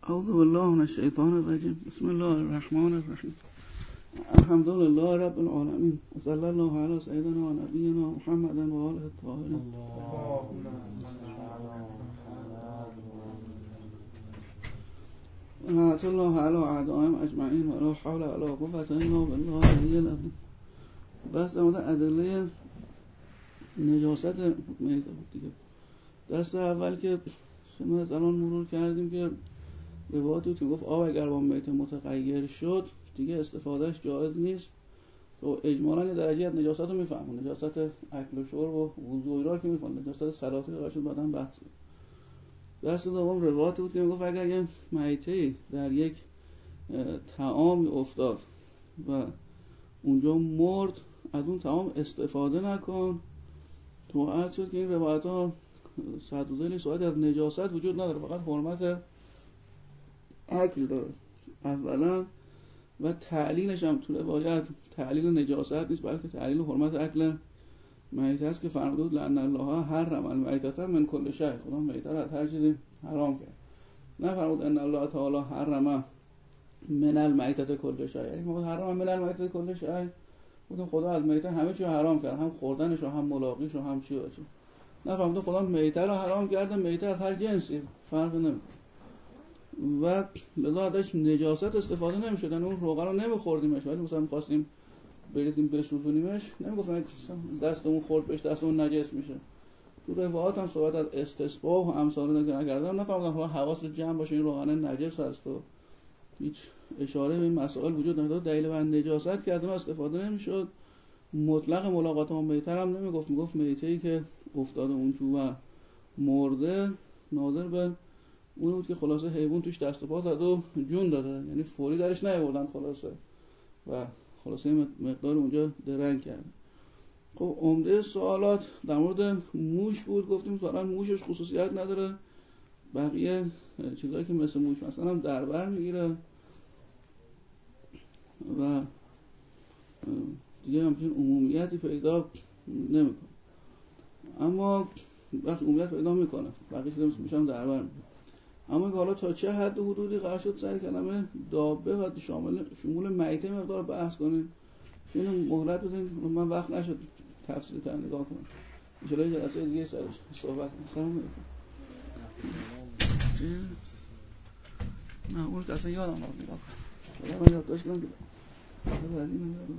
اعوذ بالله من الشیطان الرجیم. بسم الله الرحمن الرحیم. الحمد لله رب العالمین و صلی الله علی سیدنا و نبینا محمد و آله الطاهرین. لعنة الله علی اعدائهم اجمعین و لا حول ولا قوة الا بالله العلی العظیم. بس در مورد ادله نجاست میت بود دیگه. دست اول که شما از الان مرور کردیم که روایت بود که گفت آب اگر با میت متغیر شد دیگه استفادهش جایز نیست. تو اجمالاً یه درجه از نجاست رو میفهمون، نجاست اکل و شرب و وضو و اینا که میفهمون، نجاست صلاتی رو شد بعداً بحث کنیم. دست دوم روایت بود که میگفت اگر یه میتی در یک طعامی افتاد و اونجا مرد از اون طعام استفاده نکن. تو عرض شد که این روایت ها صد و ذیلی صحبت از نجاست وجود نداره، فقط حرمت اکل داره اولا، و تعلیلش هم تو روایت تعلیل نجاست نیست بلکه تعلیل حرمت اکل میت است که فرموده بود لأن الله حرم المیتة من کل شیء، خدا میت را از هر چیزی حرام کرد. نه فرمود ان الله تعالی حرم من المیتة کل شیء، این موقع حرم من المیتة کل شیء بودن خدا از میت همه چی حرام کرد، هم خوردنش و هم ملاقیش و هم چی و چی. نه فرمود خدا میت را حرام کرده، میت از هر جنسی فرق نمیکنه و لذا ازش نجاست استفاده نمی‌شد. اون روغن رو نمی‌خوردیمش، ولی مثلا می‌خواستیم بریزیم بسوزونیمش نمی‌گفتن دستمون خورد بهش دستمون نجس میشه. تو روایات هم صحبت از استصباح و امثال نکردن، نفهمیدن حالا حواس جمع باشه این روغن نجس هست و هیچ اشاره به این مسائل وجود نداره. دلیل بر نجاست که از اون استفاده نمی‌شد. مطلق ملاقات هم میتر هم نمیگفت، میگفت میته‌ای که افتاده اون تو و مرده ناظر به اون بود که خلاصه حیوان توش دست و پا زد و جون داده، یعنی فوری درش نیاوردن خلاصه و خلاصه مقدار اونجا درنگ کرد. خب عمده سوالات در مورد موش بود. گفتیم مثلا موشش خصوصیت نداره، بقیه چیزایی که مثل موش مثلا هم دربر میگیره و دیگه همچنین عمومیتی پیدا نمیکنه، اما وقتی عمومیت پیدا میکنه بقیه چیزا مثل موش هم دربر میگیره. اما حالا تا چه حد و حدودی قرار شد سر کلمه دابه و شمول میته مقدار بحث کنیم. اینو مهلت بدین، من وقت نشد تفصیل تر نگاه کنم، ان شاء الله جلسه دیگه سرش صحبت کنم. نه اون اصلا یادم نمیاد، حالا من یادداشت کنم که بعدی نمیادم.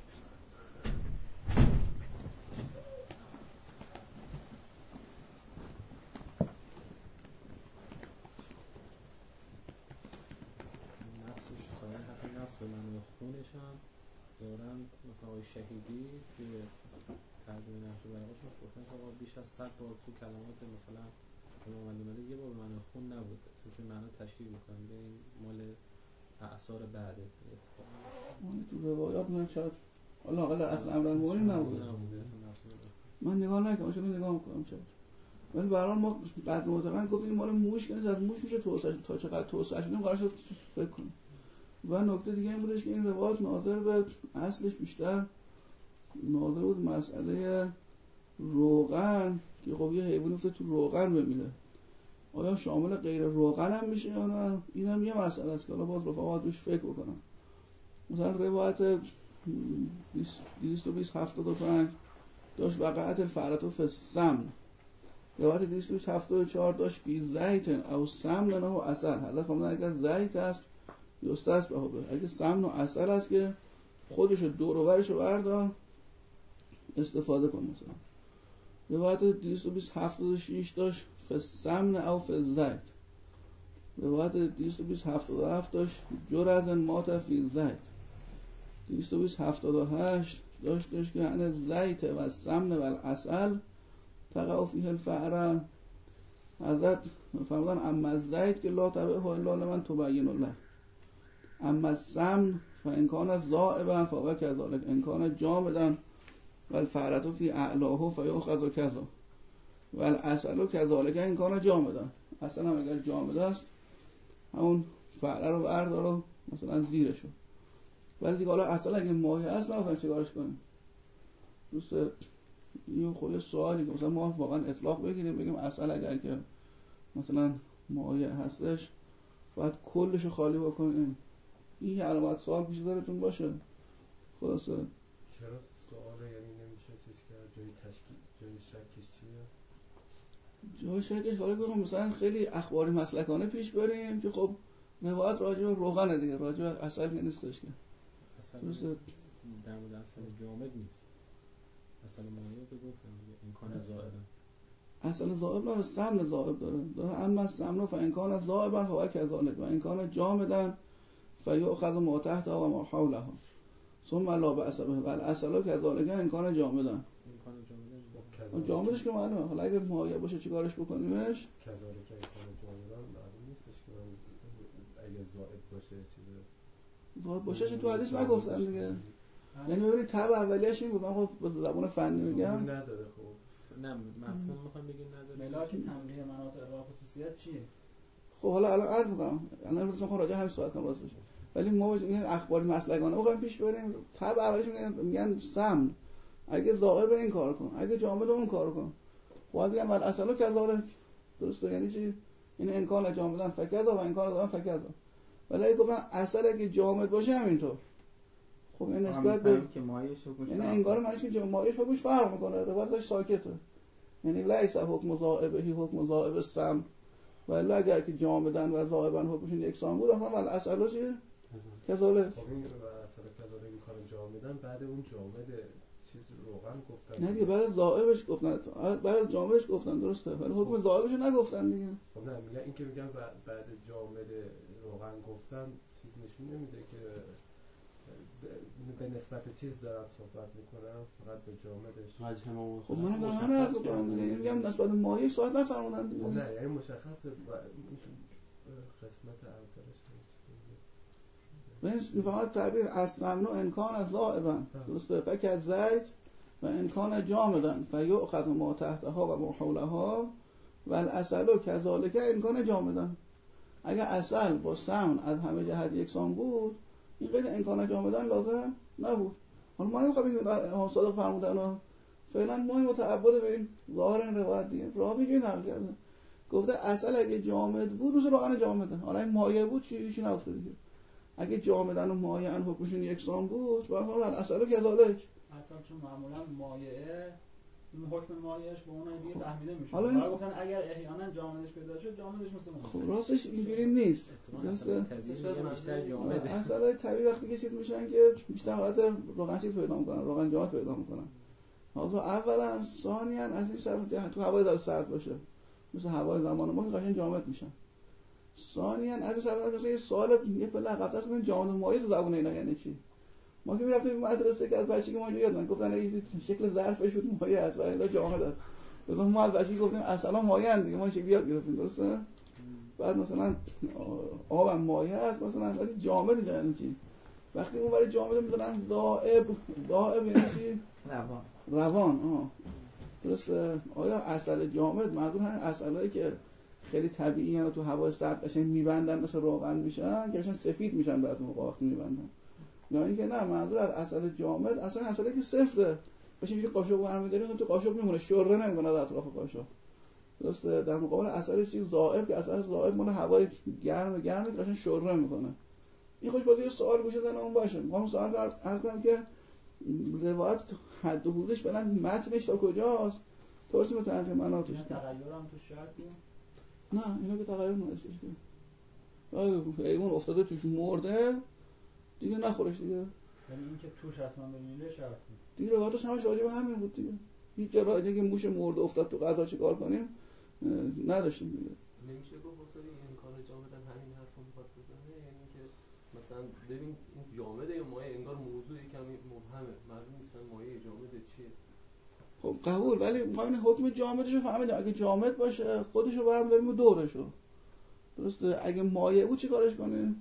نفس به معنی خونش هم دارن. مثلا آقای شهیدی توی ترجمه نهج البلاغه‌شون گفتن که آقا بیش از 100 بار تو کلمات مثلا امام علی اومده یه بار به معنی خون نبود، چون معنا تشریح می‌کنن میگن این مال اعصار بعده اتفاقا تو روایات من شاید حالا اقل اصل امرالمومنین نبود، من نگاه نکردم، چون نگاه می‌کنم چرا، ولی برام ما بعد متقن گفتیم مال موش کنه، از موش میشه تا چقدر توسعه شدیم قرار شد فکر کنیم. و نکته دیگه این بودش که این روایت ناظر به اصلش بیشتر ناظر بود مسئله روغن، که خب یه حیوانی افتاد تو روغن بمیره، آیا شامل غیر روغن هم میشه یا نه؟ این هم یه مسئله است که حالا باز رفقا روش فکر بکنن. مثلا روایت 275 داشت وقعت الفأرة فی السمن، روایت 274 داشت فی زیت او سمن و عسل. حالا فرمودن اگر زیت است یستسبح به، اگه سمن و عسل است که خودش دور و برش رو بردار استفاده کن. مثلا روایت 227 داشت فی السمن او فی الزیت، روایت 227 داشت جرعا مات فی زیت، 278 داشت که ان زیت و السمن و العسل تقع فیه الفأرة. حضرت فرمودن اما الزیت که لا تبعه الا لمن تبین الله، اما السمن فان کان ذائبا فهو کذلک ان کان جامدا والفأرة فی اعلاه فیؤخذ کذا والعسل کذلک ان کان جامدا. عسل هم اگر جامد است همون فأره رو بردار مثلا زیرشو، ولی دیگه حالا عسل اگه مایع است نمی‌خوایم چیکارش کنیم. دوست این خود سوالی که مثلا ما واقعا اطلاق بگیریم بگیم عسل اگر که مثلا مایع هستش باید کلشو خالی بکنیم. این علامت سوال پیش دارتون باشه. خلاصه چرا سوال یعنی نمیشه چیز کرد؟ جای تشکیل جای شکش چیه؟ جای شکش حالا بگم مثلا خیلی اخباری مسلکانه پیش بریم که خب روایت راجع به روغنه دیگه، راجع به عسل که نیستش که. اصلا درسته. در مورد عسل جامد نیست. عسل مایع به گفتم دیگه امکان زائدن. عسل ذائب داره، سمن ذائب داره اما سمن فانکان ذائبا فهو کذالک و انکان جامدا فیؤخذ ما تحتها و ما حولها ثم لا بأس به و العسل کذالک انکان جامدا. امکان جامدن جامدش که معلومه، حالا اگه مایع باشه چیکارش بکنیمش؟ کذالک انکان جامدان معلوم نیستش که من اگه زائد باشه چیزه ذائب باشه چه تو حدیث نگفتن دیگه. یعنی ببینید تبع اولیه‌اش این بود، من خب به زبان فنی میگم نداره. خب نه مفهوم میخوام بگین نداره. ملاک تنقیح مناطق راه خصوصیت چیه؟ خب حالا الان عرض می‌کنم، الان می‌خوام راجع همین صحبت کنم راستش. ولی ما این اخباری مسلکانه بخوایم پیش بریم، تبع اولیش میگن سمن، اگه ذائب این کارو کن، اگه جامد اون کارو کن. خب میگم ول اصلا کذالک. درسته؟ یعنی چی؟ این امکان جامدن فکذا و امکان ذائب فکذا. ولی اگه گفتن اصل اگه جامد باشه همینطور. خب این نسبت به که مایعش حکمش یعنی انگار معنیش که مایعش حکمش فرق میکنه، روایتش ساکته. یعنی لیس حکم ذائبه حکم ذائب السم، ولی اگر که جامدن و ذائبن حکمشون یکسان بود اصلا ول اصلا چیه؟ کذالک. خب این اصلا کذالک این کارو جامدن بعد اون جامد چیز روغن گفتن. نه دیگه بعد ذائبش گفتن، بعد جامدش گفتن درسته، ولی حکم ذائبش نگفتن دیگه. خب نه میگن این که میگن بعد جامد روغن گفتن چیز نشون نمیده که به نسبت چیز دارن صحبت میکنن، فقط به جامدش. خب منم دارم همین عرض میکنم دیگه، میگم نسبت مایع صحبت نفرمودن دیگه. نه یعنی مشخصه قسمت اولش ببین فقط تعبیر از سمن امکان از ذائبا درسته، فکر زیت و امکان جامدن فیؤخذ ما تحتها و ما حولها و العسل کذالک امکان جامدن. اگر عسل با سمن از همه جهت یکسان بود این غیر امکان جامدن لازم نبود. حالا ما نمیخوایم این صادق فرمودن، فعلا ما متعبد به این ظاهر این روایت دیگه. راوی اینجوری نقل کرده، گفته عسل اگه جامد بود مثل روغن جامده، حالا این مایع بود چی نگفته دیگه. اگه جامدن و مایعن حکمشون یکسان بود باید عسل کذالک. عسل چون معمولا مایعه، این حکم مایعش به اون دیگه فهمیده میشه. حالا گفتن اگر احیانا جامدش پیدا شد جامدش مثل اون. خب راستش اینجوری نیست. درسته؟ طبیعی بیشتر جامده. عسلای طبیعی وقتی که چیز میشن که بیشتر حالت روغن چیز پیدا میکنن، روغن جامد پیدا میکنن. حالا اولا ثانیاً از این سر تو هوای داره سرد باشه مثل هوای زمان ما که قشنگ جامد میشن. ثانیاً از این سر مثلا یه سوال یه پله عقب‌تر شدن جامد و مایع تو زبون اینا یعنی چی؟ ما که میرفتیم مدرسه که از بچگی ما یادن گفتن این شکل ظرفش بود مایع است و الا جامد است. مثلا ما از بچگی گفتیم اصلا مایع اند دیگه، ما این شکلی یاد گرفتیم درسته؟ بعد مثلا آبم مایع است مثلا، ولی جامد یعنی چی؟ وقتی اون برای جامد میذارن ذائب یعنی چی؟ روان. درسته؟ آیا عسل جامد منظور همین عسلایی که خیلی طبیعی هستن تو هوای سرد قشنگ میبندن مثل روغن میشن که قشنگ سفید میشن بعد اون وقت میبندن، یا اینکه نه منظور از عسل جامد اصلا عسلی که سفته باشه اینجوری قاشق برمی‌داری تو قاشق میمونه شره نمیکنه در اطراف قاشق. درسته؟ در مقابل عسل چیز ذائب که عسل ذائب مال هوای گرم که قشنگ شره میکنه. این خوش باید یه سوال گوشه زنه اون باشه. میخوام سوال عرض کنم که روایت حد و حدودش بلند متنش تا کجاست طورسی به تنقیح مناطش تغییر هم تو شرطی؟ نه اینا که تغییر نداشتش که حیوان افتاده توش مرده دیگه نخورش دیگه، یعنی این که توش حتما بمیره شرطی دیگه روایتش همش راجع به همین بود دیگه. هیچ جا راجع که موش مرده افتاد تو غذا چیکار کنیم نداشتیم دیگه. نمیشه گفت واسه این امکان جامدن همین حرفو میخواد بزنه، یعنی که مثلا ببین این جامده یا مایع انگار موضوع کمی مبهمه، معلوم نیستن مایع جامده چیه. خب قبول، ولی ما این حکم جامدشو فهمیدیم. اگه جامد باشه خودشو برمی‌داریم و دورشو، درسته؟ اگه مایع بود چی کارش کنیم؟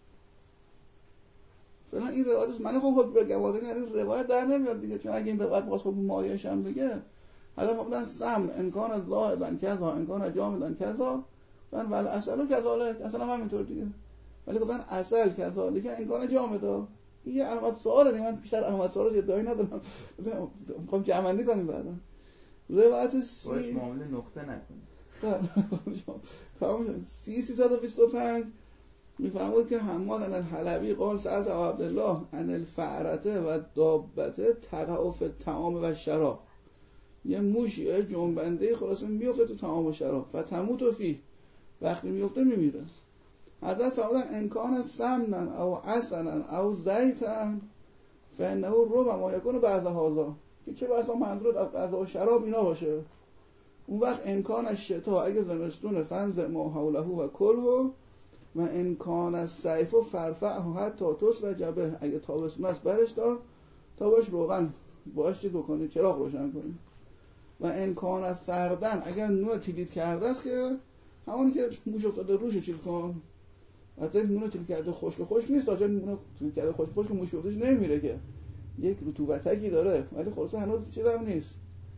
فعلا این روایت من خب حکم بگم واسه این روایت در نمیاد دیگه، چون اگه این روایت واسه حکم مایعش هم بگه حالا مثلا سم امکان از ذائبن کذا امکان جامدن کذا من ول اصل کذالک اصلا همینطور دیگه. ولی گفتن اصل کذالک امکان جامده، این یه علامت سواله دیگه. من بیشتر علامت سوال ادعایی ندارم، میخوام جمع‌بندی کنیم بعدا. روایت سی باش معامله نقطه نکنید. تمام 325 میفرمود که حماد عن الحلبی قال سألت عبدالله عن الفأرة و دابته تقع فی الطعام و شراب. یه موشی یه جنبنده خلاصه میفته تو طعام و شراب فتموت فیه، وقتی میفته میمیره. حضرت فرمودن امکان سمنن او عسلن او زیتن فانه ربما یکون بعض هذا، که چه بسا منظور از غذا و شراب اینا باشه. اون وقت امکان شتا اگه زمستون فنز ما حوله و کله و امکان سیف و فرفعه حتی تسرج به، اگه تابستون است برش دار تا باش روغن باش چی بکنی، چراغ روشن کنی. و امکان سردن اگر نون تیلیت کرده است که همونی که موش افتاده روشو چیل کن. البته نون تیلیت کرده خشک نیست، تا نون تیلیت کرده خشک موش افتادش نمیره که یک رطوبتکی داره، ولی خلاصه هنوز چیزام نیست،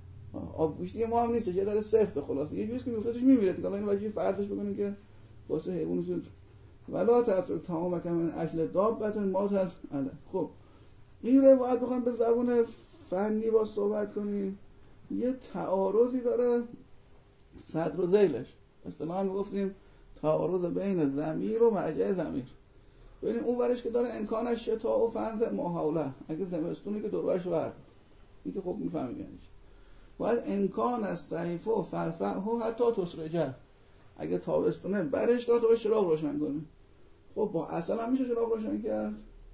آب گوشتی ما هم نیست، یه داره سفته، خلاصه یه جوری که میفتادش میمیره دیگه. الان اینو باید فرضش بکنیم که واسه حیوانشون ولا تترک طعامک من اکل دابه ما تل. خب این روایت بخوام به زبان فنی با صحبت کنیم، یه تعارضی داره صدر و ذیلش. اصطلاحاً میگفتیم تعارض بین ضمیر و مرجع ضمیر. ببینیم اون ورش که داره امکانش شتا و فنز ما حوله، اگه زمستونی که دور برش ورد، این که خب میفهمیم یعنی چی. باید امکان از صیف و فرفعه حتی تسرجه، اگه تابستونه برش دار تا چراغ روشن کنه. خب با عسل هم میشه چراغ روشن کرد؟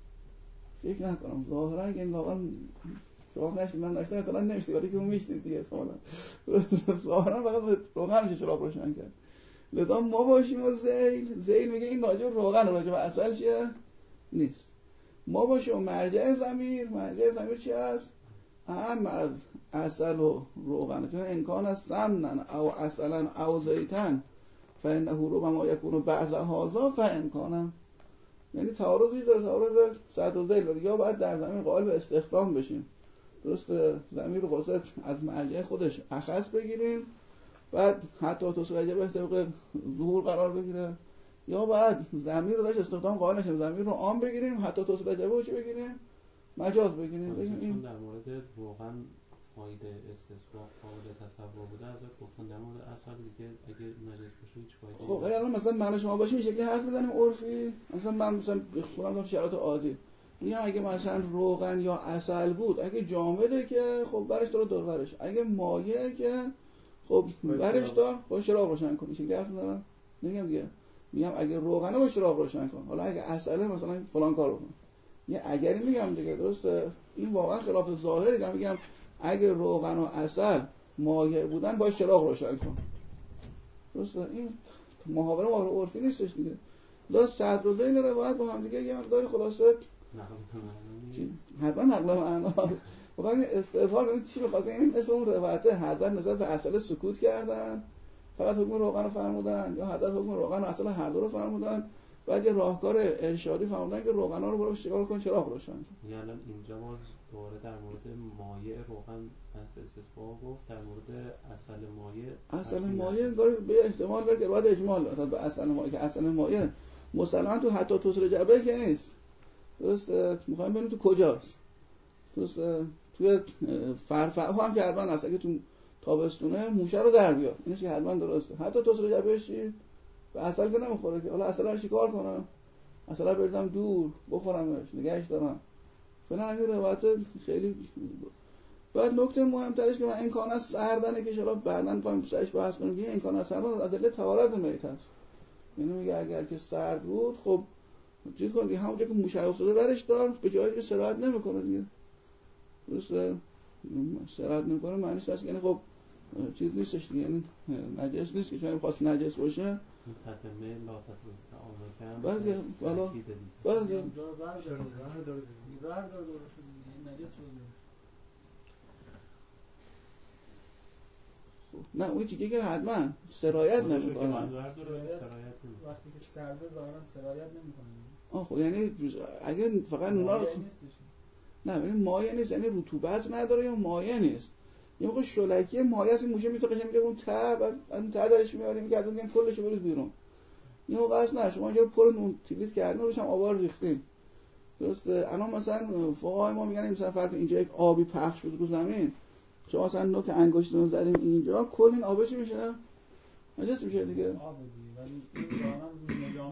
فکر نکنم. ظاهرا این واقعا شما نشید، من داشتم مثلا نمیشتی، ولی که اون میشتید دیگه احتمالاً. ظاهرا فقط با روغن میشه چراغ روشن کرد. لذا ما باشیم و زیل میگه این راجع به روغن، راجع به عسل چیه؟ نیست. ما باشیم و مرجع ضمیر چی هست؟ اهم از عسل و روغن، چون امکان از سمنن او عسلن او زیتن فانه ربما یکون بعض هذا فامکانه. یعنی تعارضی داره، تعارض صدر و ذیل داره. یا باید در زمین قائل به استخدام بشیم، درست زمین رو خلاصه از مرجع خودش اخص بگیریم، بعد حتی تسرجه به طبق ظهور قرار بگیره، یا باید زمین رو داشت استخدام قائل نشیم، زمین رو عام بگیریم، حتی تسرجه به چی بگیریم؟ مجاز بگیریم. چون در مورد روغن فایده استثبات قابل تصور بوده، از گفتن در مورد عسل دیگه اگه نجس باشه هیچ فایده. خب الان مثلا من شما باشیم این شکلی حرف بزنیم عرفی، مثلا من خودم تو شرایط عادی میگم اگه مثلا روغن یا عسل بود، اگه جامده که خب برش داره دور برش، اگه مایع که خب برش دار با چراغ روشن کنی. چه حرف دارم میگم دیگه، میگم اگه روغنه با چراغ روشن کن، حالا اگه عسله مثلا فلان کارو کن. یه اگری میگم دیگه، درسته؟ این واقعا خلاف ظاهره. میگم اگه روغن و عسل مایع بودن باید چراغ روشن کن، درسته؟ این محاوره عرفی نیستش دیگه. لذا صدر و ذیل روایت با هم دیگه یه مقداری خلاصه حتما نقل معناست. واقعا استفاده کنید چی می‌خواد. این اسم اون روایته حضرت نسبت به عسل سکوت کردن، فقط حکم روغن رو فرمودن، یا حضرت حکم روغن و عسل هر دو رو فرمودن. بعد یه راهکار ارشادی فرمودن که روغنا رو برو چیکار کن، چراغ روشن کن. یعنی الان اینجا باز دوباره در مورد مایع روغن از استثبات گفت، در مورد عسل مایع انگار به احتمال داره که بعد اجمال داره به عسل مایع، که عسل مایع مسلماً تو حتی تسر جبه که نیست، درسته؟ میخوایم ببینیم تو کجاست، درسته؟ توی فرفعه هم که حتما هست، اگه تو تابستونه موشه رو در بیار، اینش که حتما درسته. حتی تسر جبهش چی؟ به عسل که نمیخوره که. حالا عسل رو چیکار کنم؟ عسل رو بریزم دور بخورمش، نگهش دارم. فعلا این روایت خیلی. بعد نکته مهمترش که من امکان از سردنه که شاید بعداً پایم سرش بحث کنیم که امکان از سردن از ادله طهارت میت هست. یعنی میگه اگر که سرد بود خب چیز کن دیگه، همونجا که موشه افتاده برش دار، به جایی که استراحت نمیکنه دیگه، درسته؟ استراحت نمیکنه معنیش هست یعنی خب چیز نیستش دیگه، یعنی نجس نیست که چون خواست نجس باشه تتمه لا تطلق تعامل بله والا بله اونجا ور داره درست نجس شده. نه اون چیزی که حتما سرایت نمیکنه، وقتی که سرده ظاهرا سرایت نمیکنه. خب یعنی اگه فقط اونا رو نه یعنی مایع نیست، یعنی رطوبت نداره یا مایع نیست. یه موقع شلکی مایع است، موشه میتونه قشنگ میگه اون ته بعد اون ته درش میاریم میگردون میگن کلشو بریز بیرون. این موقع است نه، شما اینجا پر نون تیلیت کردین روش هم آبار ریختین، درسته؟ الان مثلا فقهای ما میگن مثلا فرض اینجا یک آبی پخش بود رو زمین، شما مثلا نوک انگشتتون زدین اینجا، کل این آبش میشه نجس میشه دیگه. آب دیگه، ولی این ظاهرا نجامه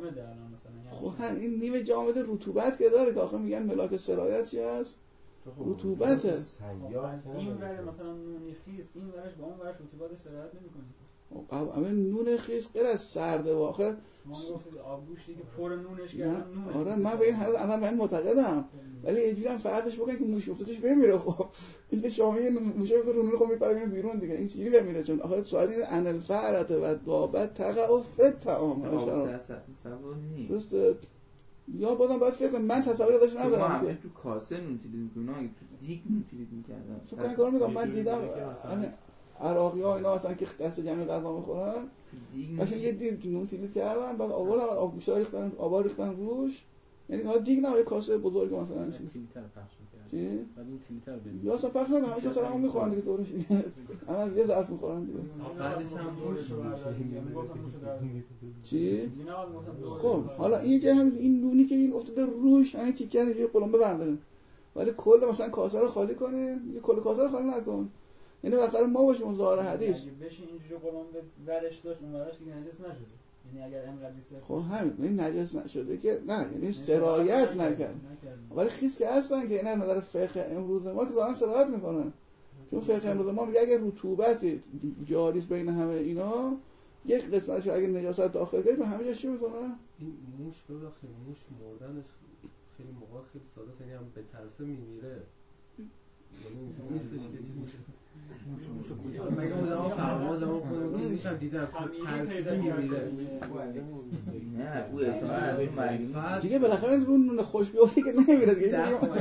جامده الان مثلا، یعنی خب این نیمه جامد رطوبت که داره که آخه میگن ملاک سرایت چی هست؟ رطوبته. این ور مثلا نونی خیس، این ورش با اون ورش رطوبت سرایت نمیکنه. همه نون خیس غیر از سرده و آخه شما میگفتید آبگوشتی که پر نونش نه کردن نونه. آره من به این حالت الان من معتقدم، ولی اینجوری هم فردش بکنه که موش افته توش بمیره. خب این که شما میگه موش افته رو نون خب میپره بیرون دیگه، این چیزی بمیره. چون آخه سوال این ان الفعرت و دابت تقع فی الطعام درست. یا بازم باید فکر کنم، من تصوری داشت ندارم که تو کاسه نون تیلیت میکنن، تو دیگ نون تیلیت میکردن. فکر کنم کارو میگم. من دیدم عراقی‌ها اینا مثلا که دست جمعی غذا میخورن مثلا یه دیگ نون تیلیت کردن، بعد آوردن آبگوشت ریختن، آبا ریختن روش، یعنی حالا دیگ نه، یه کاسه بزرگ مثلا تیلیتر پخش می‌کردن. چی؟ بعد اون تیلیتر بدید. یا اصلا پخش نمی‌کنن، همیشه سلام میخورن دیگه دورش دیگه. اما یه ظرف میخورن دیگه. بعدش هم دورش رو بردارید. میگفتم موشو در چی؟ خب حالا این که همین این نونی که این افتاده روش، همین تیکه رو یه قلمبه برداریم، ولی کل مثلا کاسه رو خالی کنیم، یه کل کاسه رو خالی نکن. یعنی واقعا ما باشیم اون ظاهر حدیث. اگه بشه اینجوری قلمبه ورش داشت، اون ورش دیگه نجس نشده. یعنی اگر انقدر دیسه خب همین این نجس نشده که نه، یعنی سرایت نکرد. ولی خیس که هستن که اینا نظر فقه امروز ما که ظاهرا سرایت میکنن. چون فقه امروز ما میگه اگه رطوبتی جاری است بین همه اینا، یک قسمتش اگه نجاست داخل کنه به همه جا چی میکنه؟ این موش ببخشید موش مردنش خیلی موقع خیلی ساده است، یعنی هم به ترسه میمیره. یعنی اینجوری نیستش که چیزی مگه اون زمان فرماز زمان خودم کیزیش هم دیدم ترسیده میمیره. نه او احتمال دیگه بالاخره رو نون خوش بیفته که نمیره دیگه.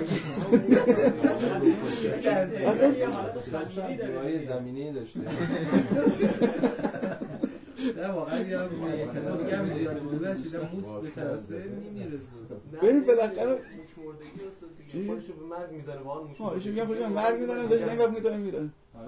اصلا یه حالت خمیری داره، زمینه‌ای داشته. نه واقعا یا کسایی که همین زیاد بودن شدن موس به ترسه میمیره. ببین بالاخره موش مردگی هست دیگه، خودشو به مرگ میزنه با اون موش. ها ایشون میگه خودشون مرگ میزنه داشت این وقت میمیره.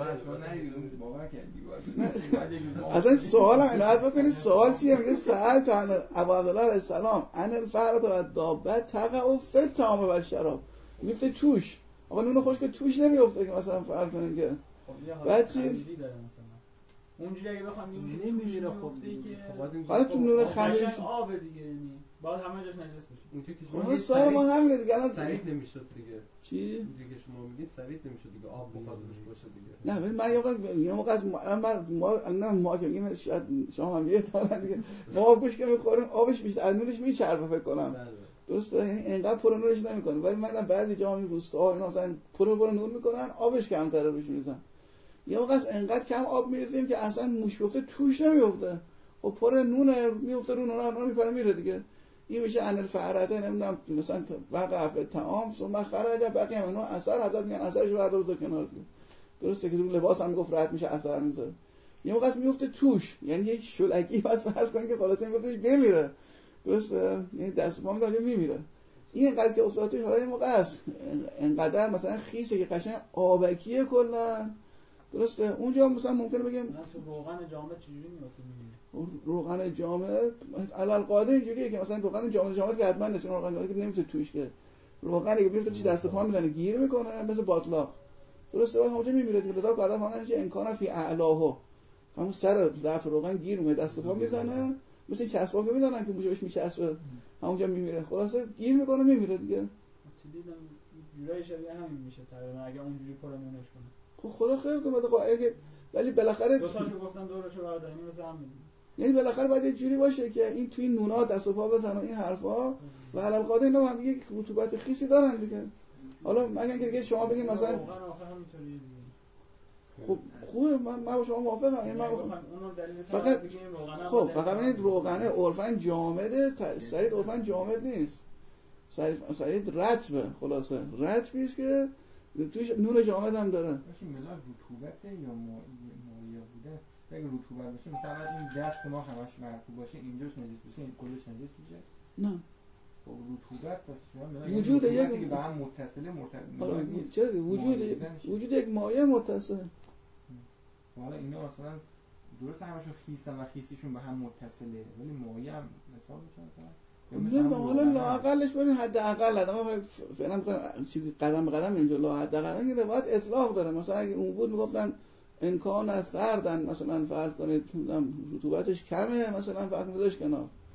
باور کردی اصلا سوال هم اینات بکنید سوال چیه؟ میگه سأل تو ابو عبدالله علیه السلام ان الفعرة و الدابة تقع فی الطعام و الشراب. میفته توش. آقا نون خشک توش نمیفته که مثلا فرض کنیم که بعد چی؟ اونجوری اگه بخوام نمیمیره. خب دیگه حالا تو نون خمیری آب دیگه، یعنی بعد همه جاش نجس بشه. اونجوری که اون سوال ما همینه دیگه. الان سریع نمیشد دیگه. چی؟ اونجوری که شما میگید سریع نمیشد دیگه، آب بخواد روش باشه دیگه. نه من یه موقع از ما که میگم شاید شما هم یه تا دیگه ما گوش که میخوریم آبش بیشتر نونش میچربه فکر کنم. درسته؟ یعنی اینقدر پر نونش نمیکنه، ولی من بعضی جاها می روستا اینا مثلا پر نون میکنن، آبش کمتره روش میزنن. یه موقع از انقدر کم آب میریزیم که اصلا موش بیفته توش نمیفته. خب پر نونه میفته رو نون میپره میره دیگه. این میشه ان الفعرة، نمیدونم مثلا وقع فی الطعام ثم خرج بقیه منو اثر، حضرت میگن اثرش بردار بذار کنار دیگه. درسته که رو لباس هم میگفت رد میشه اثر میذاره. یه موقع میفته توش، یعنی یک شلکی بعد فرض کن که خلاص این میفته بمیره. درسته؟ یعنی دست پا میذاره میمیره. این اینقدر که افتاد توش، حالا این موقع است اینقدر مثلا خیسه که قشنگ آبکیه کلا. درسته؟ اونجا مثلا ممکنه بگیم تو روغن جامد چجوری میفته میمیره؟ روغن جامد علل قاعده اینجوریه که مثلا روغن جامد که حتما نشه، روغن جامد که نمیشه توش که روغنی که میفته چی دست پا میزنه گیر میکنه مثل باطلاق. درسته؟ اونجا میمیره دیگه. لذا قاعده فهمیدن که امکان فی اعلاها، همون سر ظرف روغن گیر میکنه دست پا میزنه، مثل کسبا که میزنن که موجبش میچسبه همونجا میمیره. خلاصه گیر میکنه میمیره دیگه. دیدم جورای شبیه همین میشه تقریبا اگه اونجوری پر نونش کنه. خب خدا خیرتون بده. خب اگه ولی بالاخره دو تاشو گفتم دورشو برداریم مثلا همین. یعنی بالاخره باید یه جوری باشه که این توی نونا دست و پا بزنن و این حرفا و علل قاعده اینا هم یک رطوبت خیسی دارن دیگه. حالا مگه اینکه شما بگین مثلا خب خوبه من با شما موافقم. یعنی من فقط خب فقط ببینید روغن عرفاً جامده، سرید عرفاً جامد نیست. سرید رطبه. خلاصه رطبی است که توش نون جامد هم داره. باشه ملاک رطوبت یا مایع بوده. اگه رطوبت باشه مثلا این دست ما همش مرطوب باشه اینجاش نجس بشه این کلش نجس میشه؟ نه. خب رطوبت پس شما وجود یک که به هم متصله نیست. چرا وجود یک مایع متصل. حالا اینا مثلا درست همشون خیسن و خیسیشون به هم متصله ولی مایع هم حساب میشه مثلا. نه حالا لااقلش ببین حداقل آدم فعلا میخوام چیزی قدم به قدم اینجا لا حداقل این روایت اطلاق داره. مثلا اگه اون بود میگفتن امکان از سردن مثلا فرض کنید رطوبتش کمه مثلا فرض میذاش کنار.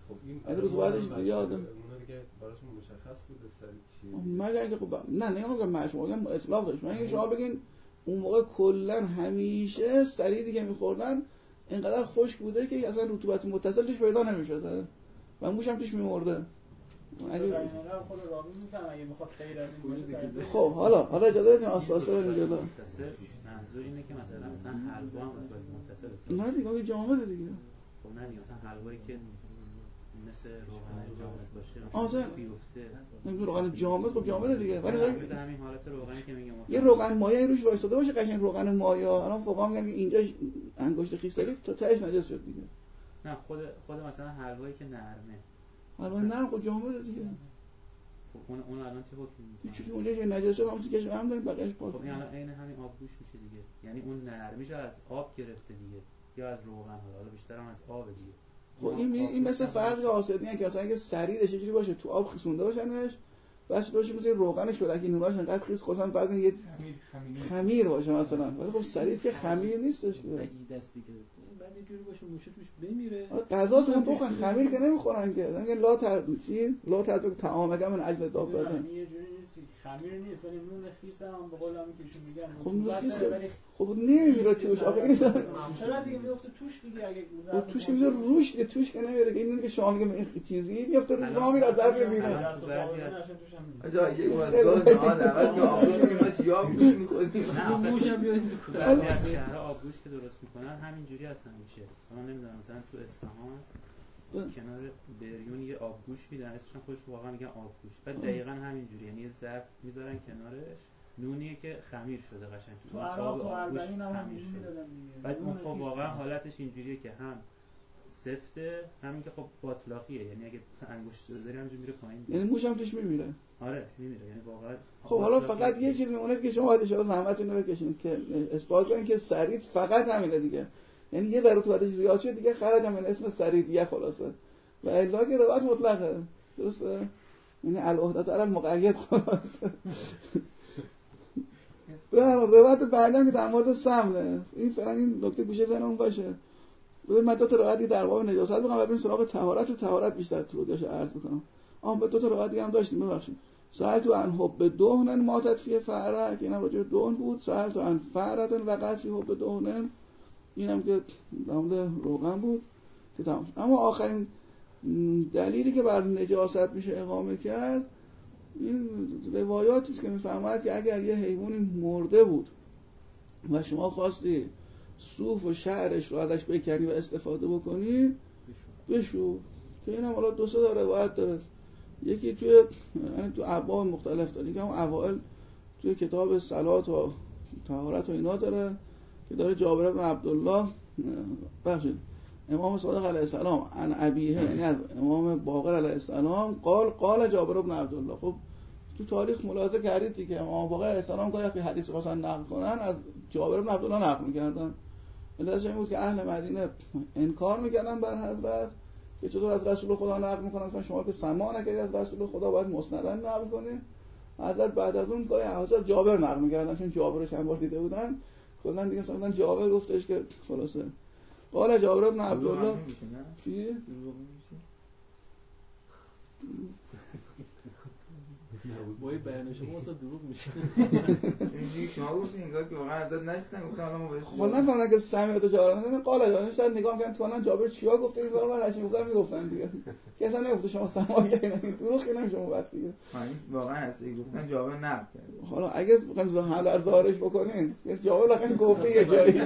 خب این اگه رطوبتش زیاده اون دیگه براشون مشخص بوده سری چیه مگر اینکه خب نه نمیگم مشمول میگم اطلاق داشت. مگر اینکه شما بگین اون موقع کلا همیشه سریدی که می‌خوردن اینقدر خشک بوده که اصلا رطوبت متصل توش پیدا نمی‌شده و موش هم توش می‌مرده. اگه خود راوی میفهم اگه می‌خواست غیر از این باشه. خب حالا اجازه بدین آساسه بریم جلو. منظور اینه که مثلا حلوا هم رطوبت متصل است. نه دیگه اون جامده دیگه. خب نه دیگه مثلا حلوایی که مثل روغن جامد باشه آزه بیفته نمیدونم روغن جامد خب جامده دیگه ولی مثل همین حالت روغنی که میگم یه روغن مایع روش وایساده باشه قشنگ روغن مایع الان فقها میگن اینجا انگشت خیس داری تا تهش نجس شد دیگه. نه خود مثلا حلوایی که نرمه حلوا نرم خب جامده دیگه. خب اون الان چه حکمی میکنه؟ چون اونجا که نجس شد همون تیکش هم داریم بقیه‌اش پاک. خب این الان عین همین آبگوش میشه دیگه. یعنی اون نرمیشو از آب گرفته دیگه یا از روغن حالا بیشتر هم از آب دیگه. خب این مثل فرق حاسدیه که اصلا اگه سریدش یه جوری باشه تو آب خیسونده باشنش بس باشه مثل روغن شدکی نوناش انقدر خیس خودم فرض کن یه خمیر باشه مثلا ولی خب سرید که خمیر نیستش که این دستی که بعد یه جوری باشه موشه توش بمیره. غذا اصلا بخورن خمیر که نمیخورن که میگن لا تدرک طعام من اجل دابتن یه جوری نیست خمیر نیست ولی نون خیس هم به قول هم که ایشون میگن خب نون خیس خب نمیره توش آخه این چرا دیگه میفته توش دیگه اگه خب توش که میذاره روش دیگه توش که نمیره که این که شما میگم این چیزی میفته روش ما میره ظرف میره آجا یه واسه نه اول آبگوش میماش یا گوش میخوریم نه موشم بیاد تو بعضی از شهرها آبگوش که درست میکنن همینجوری اصلا میشه. من نمیدونم مثلا تو اصفهان کنار بریون یه آبگوش میدن اسمش خودش واقعا میگن آبگوش بعد دقیقاً همینجوریه یعنی یه ظرف میذارن کنارش نونیه که خمیر شده قشنگ تو عراق تو اربعین هم خمیر شده بعد اون خب واقعا حالتش اینجوریه که هم سفته همین که خب باطلاقیه یعنی اگه انگشت بذاری همینجوری میره پایین یعنی موش هم توش میمیره. آره میمیره یعنی واقعا. خب حالا فقط یه چیز میمونه که شما باید ان شاءالله زحمت اینو بکشین که اثبات کنین که سرید فقط همینه دیگه. یعنی یه ذره رطوبتش زیاد شه دیگه خرج هم اسم سریدیه خلاصه و الا که روایت مطلقه درسته. یعنی العهدة علی المقید خلاصه. روایت بعدم که در مورد سمنه این فعلا این نکته گوشه ذهنمون باشه. من دو تا روایتی در باب نجاست بگم و بریم سراغ طهارت بیشتر طولش عرض می‌کنم. به دو تا روایت دیگه هم داشتیم ببخشید. سائل تو عن حب دهن ماتت فی فعره که اینم راجع به دهن بود. سائل تو عن فعره و قصی حب دهن اینم که در مورد روغن بود که تمام. اما آخرین دلیلی که بر نجاست میشه اقامه کرد این روایاتی است که میفرماید که اگر یه حیوانی مرده بود و شما خواستی صوف و شعرش رو ازش بکنی و استفاده بکنی بشو که اینم حالا دو سه تا روایت داره. یکی توی یعنی تو ابواب مختلف داره. یکی هم اوائل توی کتاب صلات و طهارت و اینا داره که داره جابر بن عبدالله بخشید امام صادق علیه السلام عن ابیه یعنی از امام باقر علیه السلام قال جابر بن عبدالله. خب تو تاریخ ملاحظه کردید که امام باقر علیه السلام گاهی حدیث خواستن نقل کنن از جابر بن عبدالله نقل می‌کردن. علتش این بود که اهل مدینه انکار می‌کردن بر حضرت که چطور از رسول خدا نقل می‌کنن مثلا شما که سماع نکردید از رسول خدا باید مسندن نقل کنید. حضرت بعد از اون گاهی حضرت جابر نقل می‌کردن چون جابر رو چند بار دیده بودن کلاً دیگه مثلا جابر گفتش که خلاصه قال جابر بن عبدالله چی؟ بای بیان شما اصلا دروغ میشه. اینجوری شما گفتین انگار که واقعا ازت نشستن گفتن حالا ما بهش خب نفهمیدن که سمیعت و جارانه قال جارانه شاید نگاه می‌کنن تو الان جابر چیا گفته این برام هرچی گفتن میگفتن دیگه که اصلا نگفته شما سماع کردین دروغ که نمیشه وقت دیگه واقعا هستی گفتن جابر نقل کرد. حالا اگه بخوایم حل در ظاهرش بکنین جابر لکن گفته یه جایی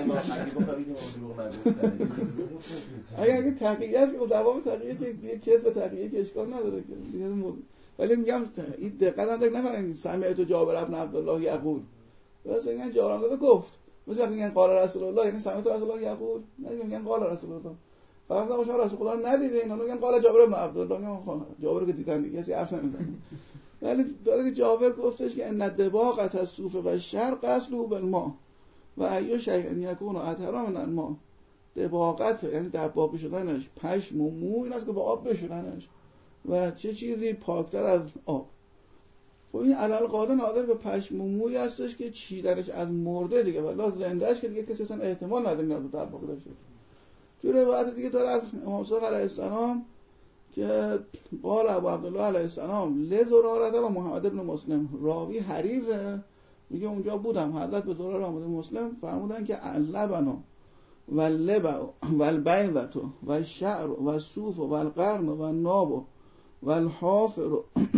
اگه تقیه است که در باب تقیه که یه کذب تقیه که اشکال نداره که دیگه ولی میگم این دقت هم نکنید سمیعت جابر بن عبدالله یقول واسه میگن جاران گفت مثلا وقتی میگن قال رسول الله یعنی سمیعت رسول الله یقول نه میگن قال رسول الله فقط شما رسول خدا رو ندیدین اونا میگن قال جابر بن عبدالله میگن جابر رو که دیدن دیگه کسی حرف نمیزنه ولی داره که جابر گفتش که ان دباغت الصوف و الشر غسله بالماء و ای شیء یکون اطهر من الماء. دباغت یعنی دباغی شدنش پشم و مو این است که با آب بشورنش و چه چیزی پاکتر از آب. خب این علل قاعده نادر به پشم و موی هستش که چیدنش از مرده دیگه ولی زندهش که دیگه کسی اصلا احتمال نداره نیاز به دباغ داشته. تو روایت دیگه داره از امام صادق علیه السلام که قال ابو عبدالله علیه السلام لزرارته و محمد ابن مسلم، راوی حریزه میگه اونجا بودم حضرت به زرار محمد ابن مسلم فرمودن که اللبن و اللبع و البیضة و الشعر و الصوف و القرن و الناب و الحافر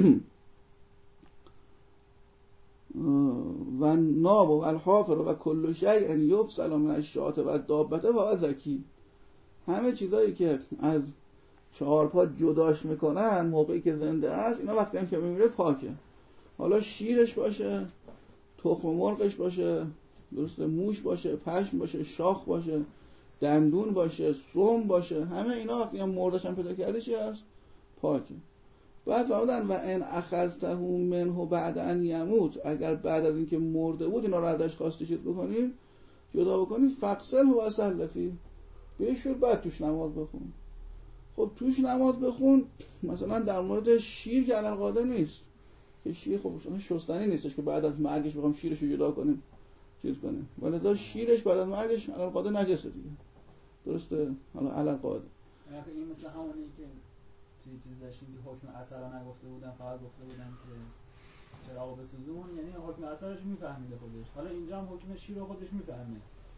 و الناب و الحافر و کل شیء یفصل من الشاة و الدابة و زکی، همه چیزایی که از چهار پا جداش میکنن موقعی که زنده است اینا وقتی هم که میمیره پاکه. حالا شیرش باشه، تخم مرغش باشه، درسته، موش باشه، پشم باشه، شاخ باشه، دندون باشه، سم باشه، همه اینا وقتی هم مردش هم پیدا کردی چی هست؟ پاکه. بعد فرمودن و ان اخذته منه بعد ان یموت، اگر بعد از اینکه مرده بود اینا رو ازش خواستی چیز بکنی، جدا بکنی، فقسل و سلفی، بشور بعد توش نماز بخون. خب توش نماز بخون مثلا در مورد شیر که علل قاعده نیست، که شیر خب شستنی نیستش که بعد از مرگش بخوام شیرش رو جدا کنیم چیز کنیم، ولی شیرش بعد از مرگش علل قاعده نجسه دیگه، درسته؟ حالا علل قاعده این مثل همونی که توی چیز داشتیم که حکم اثر رو نگفته بودن، فقط گفته بودن که چراغ بسوزون، یعنی حکم اثرش میفهمیده خودش. حالا اینجا هم حکم شیر رو خودش میفهمه،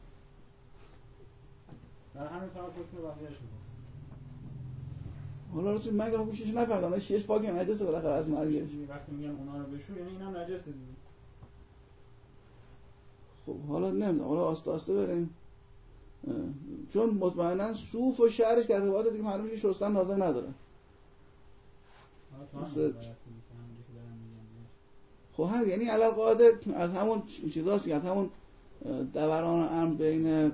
در همین فقط حکم بقیه‌اش میگه. حالا رسول مگه گوشش نفهمیدم شیرش پاکه نجسه بالاخره از مرگش. وقتی میگم اونا رو بشور یعنی اینم نجسه دیگه. خب حالا نمیدونم، حالا آسته آسته بریم، چون مطمئنا صوف و شعرش که روایت دیگه معلومه که شستن لازم نداره. خب هم یعنی علل قاعده از همون چیزاست که از همون دوران امر بین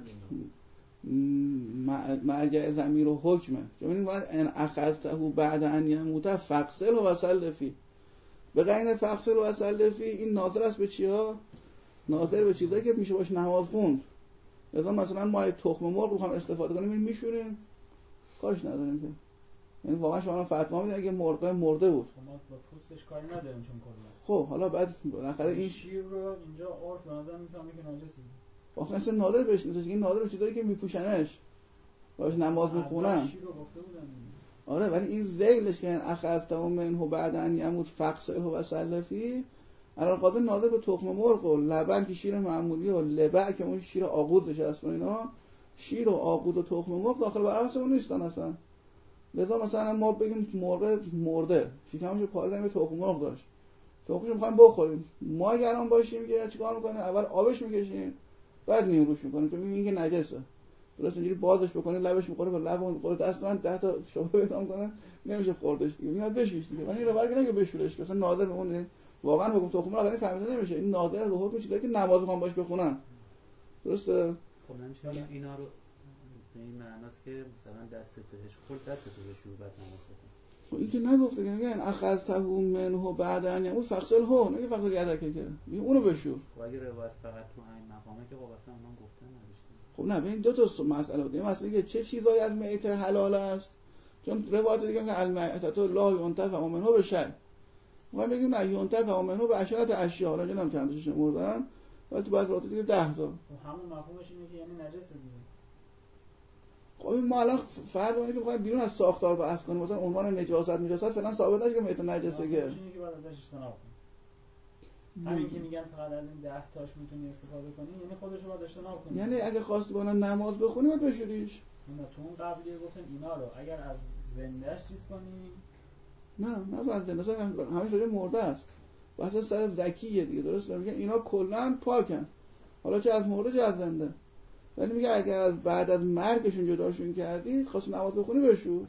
مرجع ضمیر و حکمه، چون این باید ان اخذته بعد ان یموت فقسل و سلفی، به غیر فقسل و سلفی این ناظر است به چیا؟ ناظر به چیزایی که میشه باش نماز خوند. مثلا ما تخم مرغ بخوام استفاده کنیم میشوریم، کارش نداریم که، یعنی واقعا شما فتوا میدین اگه مرغ مرده بود ما با پوستش کاری نداریم چون کلا. خب حالا بعد بالاخره این شیر رو اینجا عرف به نظر میفهمه که نجسه. واقعا اصلا نادر بهش نیست، این نادر به چیزایی که میپوشنش باش نماز میخونن. شیر رو گفته بودن. آره ولی این ذیلش که اخذته منه بعد ان یموت فقسله و سلفی علل قاعده نادر به تخم مرغ و لبن که شیر معمولی و لبع که اون شیر آغوزش هست و اینا، شیر و آغوز و تخم مرغ داخل برابرمون نیستن اصلا. لذا مثلا ما بگیم مرغ مرده شکمشو پاره کنیم تخم مرغ داشت، تخمشو می‌خوایم بخوریم، ما اگه الان باشیم که چیکار می‌کنیم؟ اول آبش می‌کشیم بعد نیمروش می‌کنیم، چون می‌گیم که نجسه، درست اینجوری بازش بکنه لبش می‌خوره به لب اون می‌خوره دست من 10 تا شبه پیدا کنه نمیشه خوردش دیگه، میاد بشویش دیگه. ولی رو برگ نگه بشورش که مثلا نادر بمونه، واقعا حکم تخم مرغ فهمیده نمیشه، این نادر به حکم چیزایی که نماز می‌خوام باش بخونن، درسته؟ خب نمیشه اینا رو به این معناست که مثلا دستت بهش خورد دستت بشور بعد نماز بخون. خب این که نگفته که میگن اخذته منه بعد ان یموت فقسل هو، نگه فقسل یدکه که اونو بشور. خب اگه روایت فقط تو همین مقامه که خب اصلا اونم گفتن نداشتن. خب نه ببین دو تا مسئله بود. مسئله که چه چیزایی از میته حلال است، چون روایت دیگه میگه المیته لا ينتفع منه به شیء، ما میگیم نه ينتفع منه به عشرت اشیاء، حالا نمیدونم چند تاشو شمردن ولی تو بعضی روایت دیگه 10 تا. خب همون مفهومش اینه که یعنی نجسه دیگه. خب ما الان فرض کنیم که بخوایم بیرون از ساختار بحث کنیم، مثلا عنوان نجاست فعلا ثابت نشه که میته نجسه که اینه که بعد ازش اجتناب کنی. همین که میگن فقط از این 10 تاش میتونی استفاده کنی یعنی خودش رو باید اجتناب کنی. یعنی اگه خواستی با اون نماز بخونی باید بشوریش. نه تو اون قبلیه گفتن اینا رو اگر از زندهش چیز کنی، نه از زنده اصلا همه شده مرده است، واسه سر ذکیه دیگه، درسته؟ میگه اینا کلا پاکن، حالا چه از مرده چه از زنده. ولی میگه اگر از بعد از مرگشون جداشون کردی خواستی نماز بخونی بشور.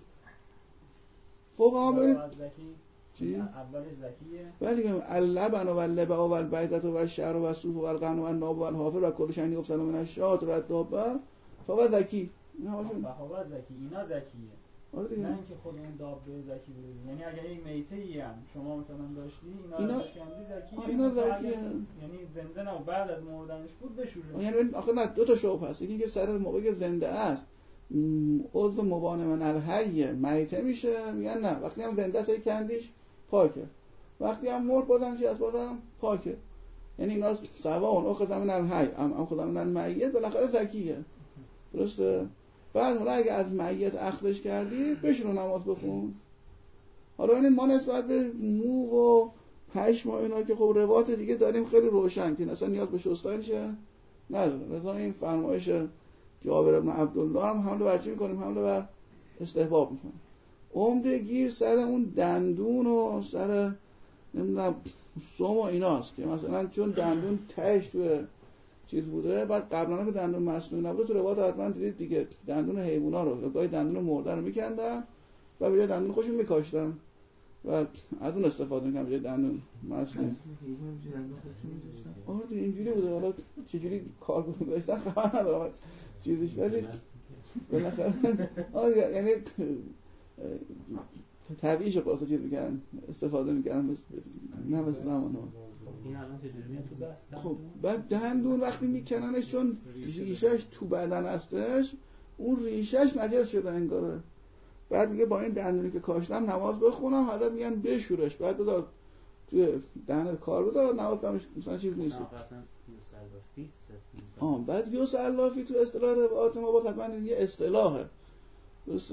فقها برید چی؟ اولش زکیه. ولی میگم اللبن و اللبع و البیضة و الشعر و الصوف و القرن و الناب و الحافر و کل شیء یفصل من الشاة و الدابة فهو زکی. اینا زکی، اینا زکیه. آره دیگه. نه اینکه خود اون دابه زکی بود. یعنی اگر این میته هم شما مثلا داشتی اینا رو کندی زکیه. اینا زکیه. یعنی زنده نه بعد از مردنش بود بشوره. یعنی آخه نه دو تا شوب هست، یکی که سر موقعی که زنده است عضو مبان من الحی میته میشه، میگن نه وقتی هم زنده است کندیش پاکه، وقتی هم مرد بازم چی از بازم پاکه. یعنی اینا سواء اخذ من الحی ام اخذ من المیت بالاخره زکیه، درسته؟ بعد حالا اگه از میت اخذش کردی بشینو نماز بخون، حالا این ما نسبت به مو و پشم و اینا که خب روایت دیگه داریم خیلی روشن که اصلا نیاز به شستنشه نداره. لذا این فرمایش جابر بن عبدالله هم حمله بر چی میکنیم؟ حمله بر استحباب میکنیم. عمده گیر سر اون دندون و سر نمیدونم سم و ایناست که مثلا چون دندون تهش توی چیز بوده، بعد قبلا که دندون مصنوعی نبوده تو روایت حتما دیدید دیگه دندون حیونا رو یا گاهی دندون مرده رو میکندن و به جای دندون خودشون میکاشتن و از اون استفاده میکنن به جای دندون مصنوعی. آره اینجوری بوده. حالا چجوری کار گذاشتن خبر ندارم چیزیش، ولی بالاخره یعنی طبیعیش قصه چیز میکنن استفاده میکنن نه مثل زمان ها. این الان چجوری میاد تو بست؟ خب بعد دندون وقتی میکننش چون ریشش تو بدن هستش اون ریشش نجس شده انگاره. بعد میگه با این دندونی که کاشتم نماز بخونم، حضرت میگن بشورش، بعد بذار توی دهنت کار بذار، نمازش مثلا چیز نیست. بعد یوسلافی تو اصطلاح روایات ما با حتما یه اصطلاحه درست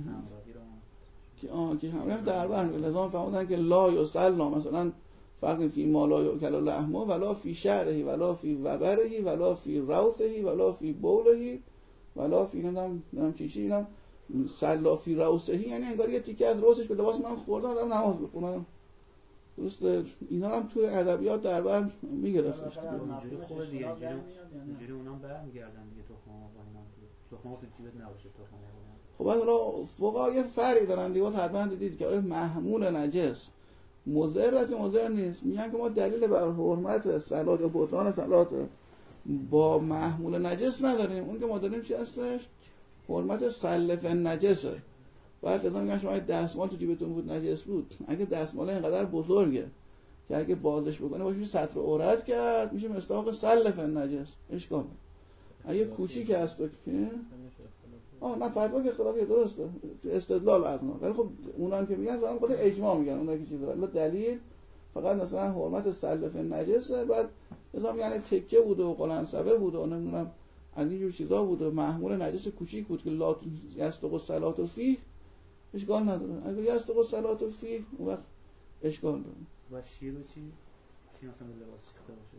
که همه در بر لازم فهمیدن که لا یسلا مثلا فرق فی ما لا یاکل لحمه ولا فی شعره ولا فی وبره ولا فی روثه ولا فی بوله ولا فی نمیدونم چیشی. اینا سلا فی روثه یعنی انگار یه تیکه از روثش به لباس من خوردم دارم نماز بخونم. درسته اینا هم توی ادبیات در بر میگرفتش دیگه. اینجوری خوبه دیگه، اینجوری اونام برمیگردن دیگه تخم‌مرغ و اینا دیگه. تخم‌مرغ تو جیبت نباشه تخم‌مرغ. خب حالا فقها یه فرقی دارن دیگه، حتما دیدید که آیا محمول نجس مضر نیست. میگن که ما دلیل بر حرمت صلات یا بطلان صلات با محمول نجس نداریم. اون که ما داریم چی هستش؟ حرمت سلف نجسه. بعد لازم میگن شما دستمال تو جیبتون بود نجس بود، اگه دستمال اینقدر بزرگه که اگه بازش بکنه باشه سطر عورت کرد میشه مستحق سلف نجس، اشکال نداره. اگه کوچیک هست که نه فتوا که اختلافی درسته تو استدلال از ما، ولی خب اونان که میگن زمان خود اجماع میگن اونایی که چیزا ولی دلیل فقط مثلا حرمت سلف نجسه. بعد لازم یعنی تکه بوده و قلنسبه بوده و نمیدونم از این جور چیزا بوده، محمول نجس کوچیک بود که لا یستق الصلاه فیه، اشکال نداره. اگه یستق الصلاه فیه اون وقت اشکال داره. و شیر و چی؟ چی مثلا به لباس سیخته باشه؟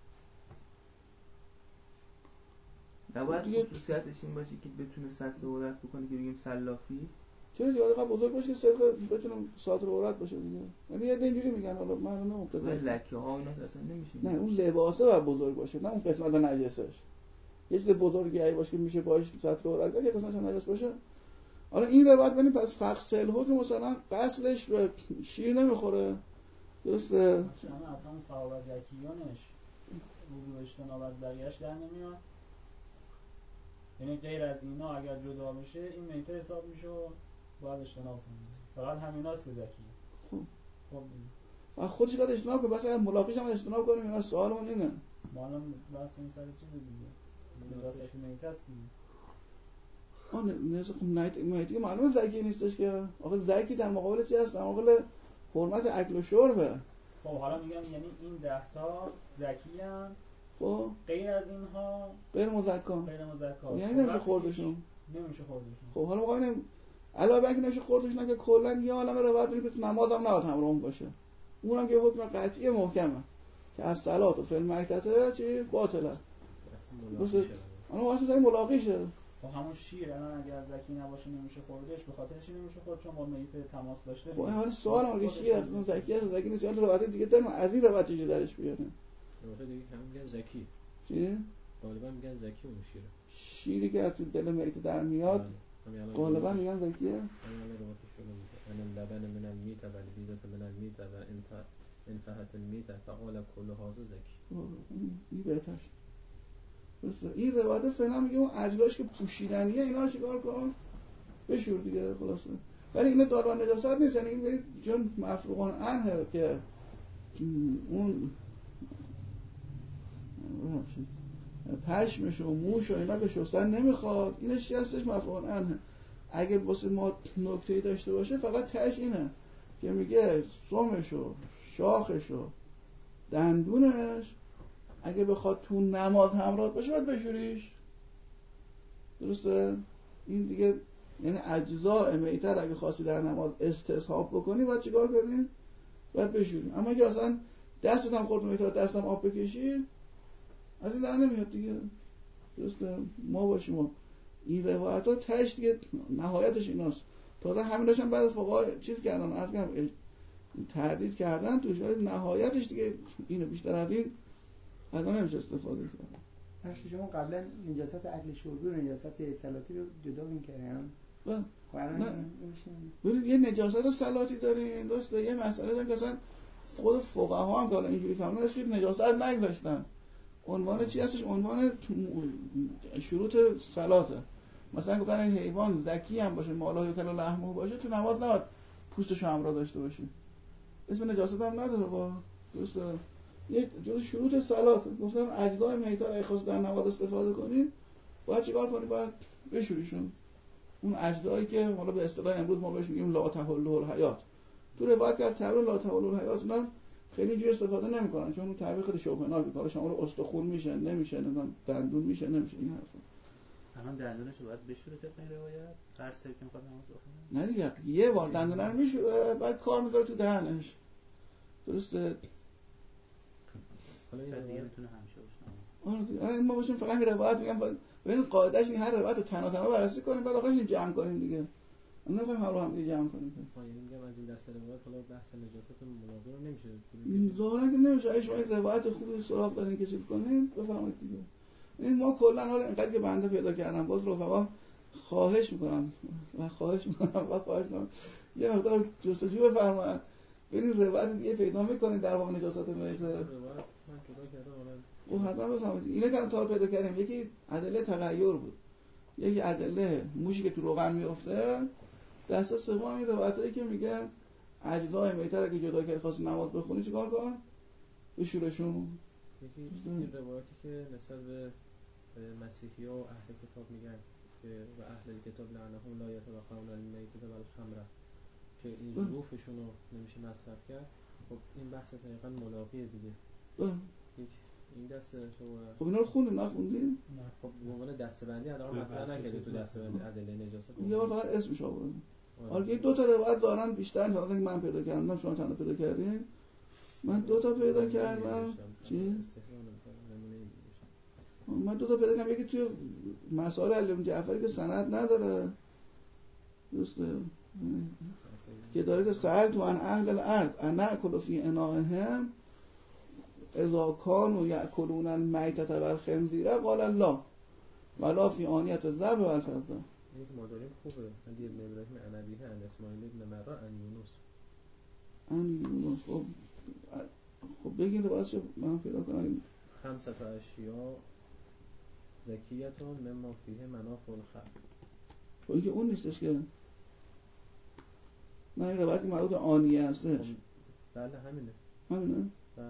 نباید خصوصیتش این باشه که بتونه سطر عورت بکنه که بگیم سلافی. چرا زیاده قد بزرگ باشه که صدق بتونه سطر عورت باشه دیگه. یعنی یه اینجوری میگن حالا من نمی‌دونم لکه ها اینا اصلا نمیشه. نه اون لباسه باید بزرگ باشه، نه اون قسمت نجسش. یه چیز بزرگی ای باشه که میشه باش سطر عورت کرد، یه قسمتش نجس باشه. حالا این رو بعد ببینیم پس فقسل حکم مثلا قسلش به شیر نمیخوره. درسته؟ اصلا اون فعال و زکیانش وضو اجتناب از بقیه‌اش در نمیاد. یعنی غیر از اینا اگر جدا بشه این میته حساب میشه و باید اجتناب کنیم. فقط همیناست که زکیه. خب خودش قد اجتناب کنه، بس اگر ملاقیش هم اجتناب کنیم. اینا سوالمون اینه. ما الان بحث این سر چیز دیگه. نجاست میته است دیگه. خب میته معلومه زکی نیستش که. آخه زکی در مقابل چی هست؟ در مقابل حرمت اکل و شربه. خب حالا میگم یعنی این 10 تا زکی ان. خب غیر از اینها غیر مزکا. یعنی نمیشه خوردشون. خب حالا ما ببینیم علاوه بر اینکه نمیشه خوردشون که کلا یه عالمه روایت داریم که نماز هم نباید همراهم باشه. اونم که حکم قطعی محکمه که از صلات و فعل مکتته چی باطله. اما واسه زای ملاقیشه. خب همون شیر الان اگر زکی نباشه نمیشه خوردش، به خاطرش نمیشه خورد چون با میته تماس داشته. خب حالا سوال اون شیر از اون زکی است، زکی نیست. روایت دیگه داریم از این روایت چیزی درش بیاریم. روایت دیگه هم میگن زکی. چی؟ غالبا میگن زکی اون شیره. شیری که از دل میته در میاد غالبا میگن زکیه. همین روایتش شده میگه ان لبن من المیت و البیضه من المیت و انفحت المیت فقال كل هذا زکی. این بهتر. درسته. این روایت فعلا میگه اون اجزاش که پوشیدنیه اینا رو چیکار کن؟ بشور دیگه خلاصه. ولی اینا دارو نجاست نیست، یعنی این چون مفروغ عنه که اون پشمش و موش و اینا که شستن نمیخواد، اینش چی هستش؟ مفروغ عنه. اگه واسه ما نکته‌ای داشته باشه فقط تهش اینه که میگه سمش و شاخش و دندونش اگه بخواد تو نماز همراه باشه باید بشوریش. درسته؟ این دیگه یعنی اجزاء میتر اگه خواستی در نماز استصحاب بکنی باید چیکار کنی؟ باید بشوری. اما اگه اصلا دستت هم خورد میتر دستم آب بکشی از این در نمیاد دیگه. درسته؟ ما باشیم این روایت ها تهش دیگه نهایتش ایناست. تازه همین داشتن بعد از فقها چیز کردن، عرض کردم تردید کردن توش، ولی نهایتش دیگه اینو بیشتر از این الان نمیشه استفاده کرد. بخش شما قبلا نجاست اکل شربی و نجاست صلاتی رو جدا می‌کردن. ببینید یه نجاست صلاتی داریم، درسته؟ یه مسئله داریم که اصلا خود فقها هم که حالا اینجوری فهمیدن که نجاست نگذاشتن. عنوان چی هستش؟ عنوان شروط صلاته. مثلا گفتن حیوان ذکی هم باشه، مالا یکل و لحمه باشه، تو نماز نباید پوستش همراه داشته باشه. اسم نجاست هم نداره واقعا. درسته؟ یک جز شروط صلات گفتن اجزای میتر اگه خواست در نماز استفاده کنی باید چیکار کنی؟ باید بشوریشون. اون اجزایی که حالا به اصطلاح امروز ما بهش میگیم لا تحل الحیات. تو روایت که تعبیر لا تحل الحیات اونا خیلی اینجوری استفاده نمیکنن، چون اون تعبیر خیلی شبهه‌ناکه. حالا شما رو استخوان میشه، نمیشه، دندون میشه، نمیشه، این حرفا. الان دندونش رو باید بشوره طبق این روایت هر سری که میخواد نماز بخونه؟ نه دیگه، یه بار دندون رو میشوره بعد کار میذاره تو دهنش. درسته؟ حالا دیگه میتونه همیشه باشه. آره ما باشیم فقط این روایت میگم ببین قاعدهش این هر روایت تنها بررسی کنیم بعد آخرش جمع کنیم دیگه. من نمیخوام هم دیگه جمع کنیم. یعنی میگم از این دسته روایت حالا بحث نجاست ملاقات رو نمیشه. ظاهرا که نمیشه. اگه شما یک روایت خوبی سراغ دارین که چیز کنین بفرمایید دیگه. این ما کلا حالا اینقدر که بنده پیدا کردم باز رفقا خواهش میکنم یه مقدار جستجو بفرمایید. ببین روایت دیگه پیدا میکنید در واقع نجاست میته. من جدا کردم او حتما بفهمید. اینه که تا پیدا کردیم یکی ادله تغییر بود، یکی ادله موشی که تو روغن میفته، دسته سوم این روایتایی که میگه اجزای میتر اگه جدا کردی خواستی نماز بخونی چیکار کن؟ بشورشون. یکی این روایتی که نسبت به مسیحی و اهل کتاب میگن که و اهل کتاب لعنهم لا یتبخون المیتة والخمر که این ظروفشون رو نمیشه مصرف کرد. خب این بحث دقیقاً ملاقیه دیگه. این دسته روایت خب اینا رو خوندین نخوندین؟ نه. خب به عنوان دسته‌بندی حداقل مطرح نکردی تو دسته‌بندی ادله نجاست. یه بار فقط اسمش آوردم. آره دو تا روایت دارن بیشتر تا اینکه من پیدا کردم. شما چند تا پیدا کردین؟ من دو تا پیدا کردم. چی؟ من دو تا پیدا کردم. یکی توی مسائل علی بن جعفری که سند نداره. درسته؟ که داره که سأل تو عن اهل الارض انا اکل فی اناهم اذا كانوا یاکلون المیتة والخنزیر قال الله ولا فی آنیة الذهب والفضة. یک ما داریم خوبه. علی ابن ابراهیم عن ابیه عن اسماعیل ابن مرة عن یونس. خب بگین واسه من پیدا کنم. خمسة اشیاء زکیتون مما فیه منافع الخلق. خب این که اون نیستش که نه این روایت که مربوط به آنیه هستش. بله همینه. بله.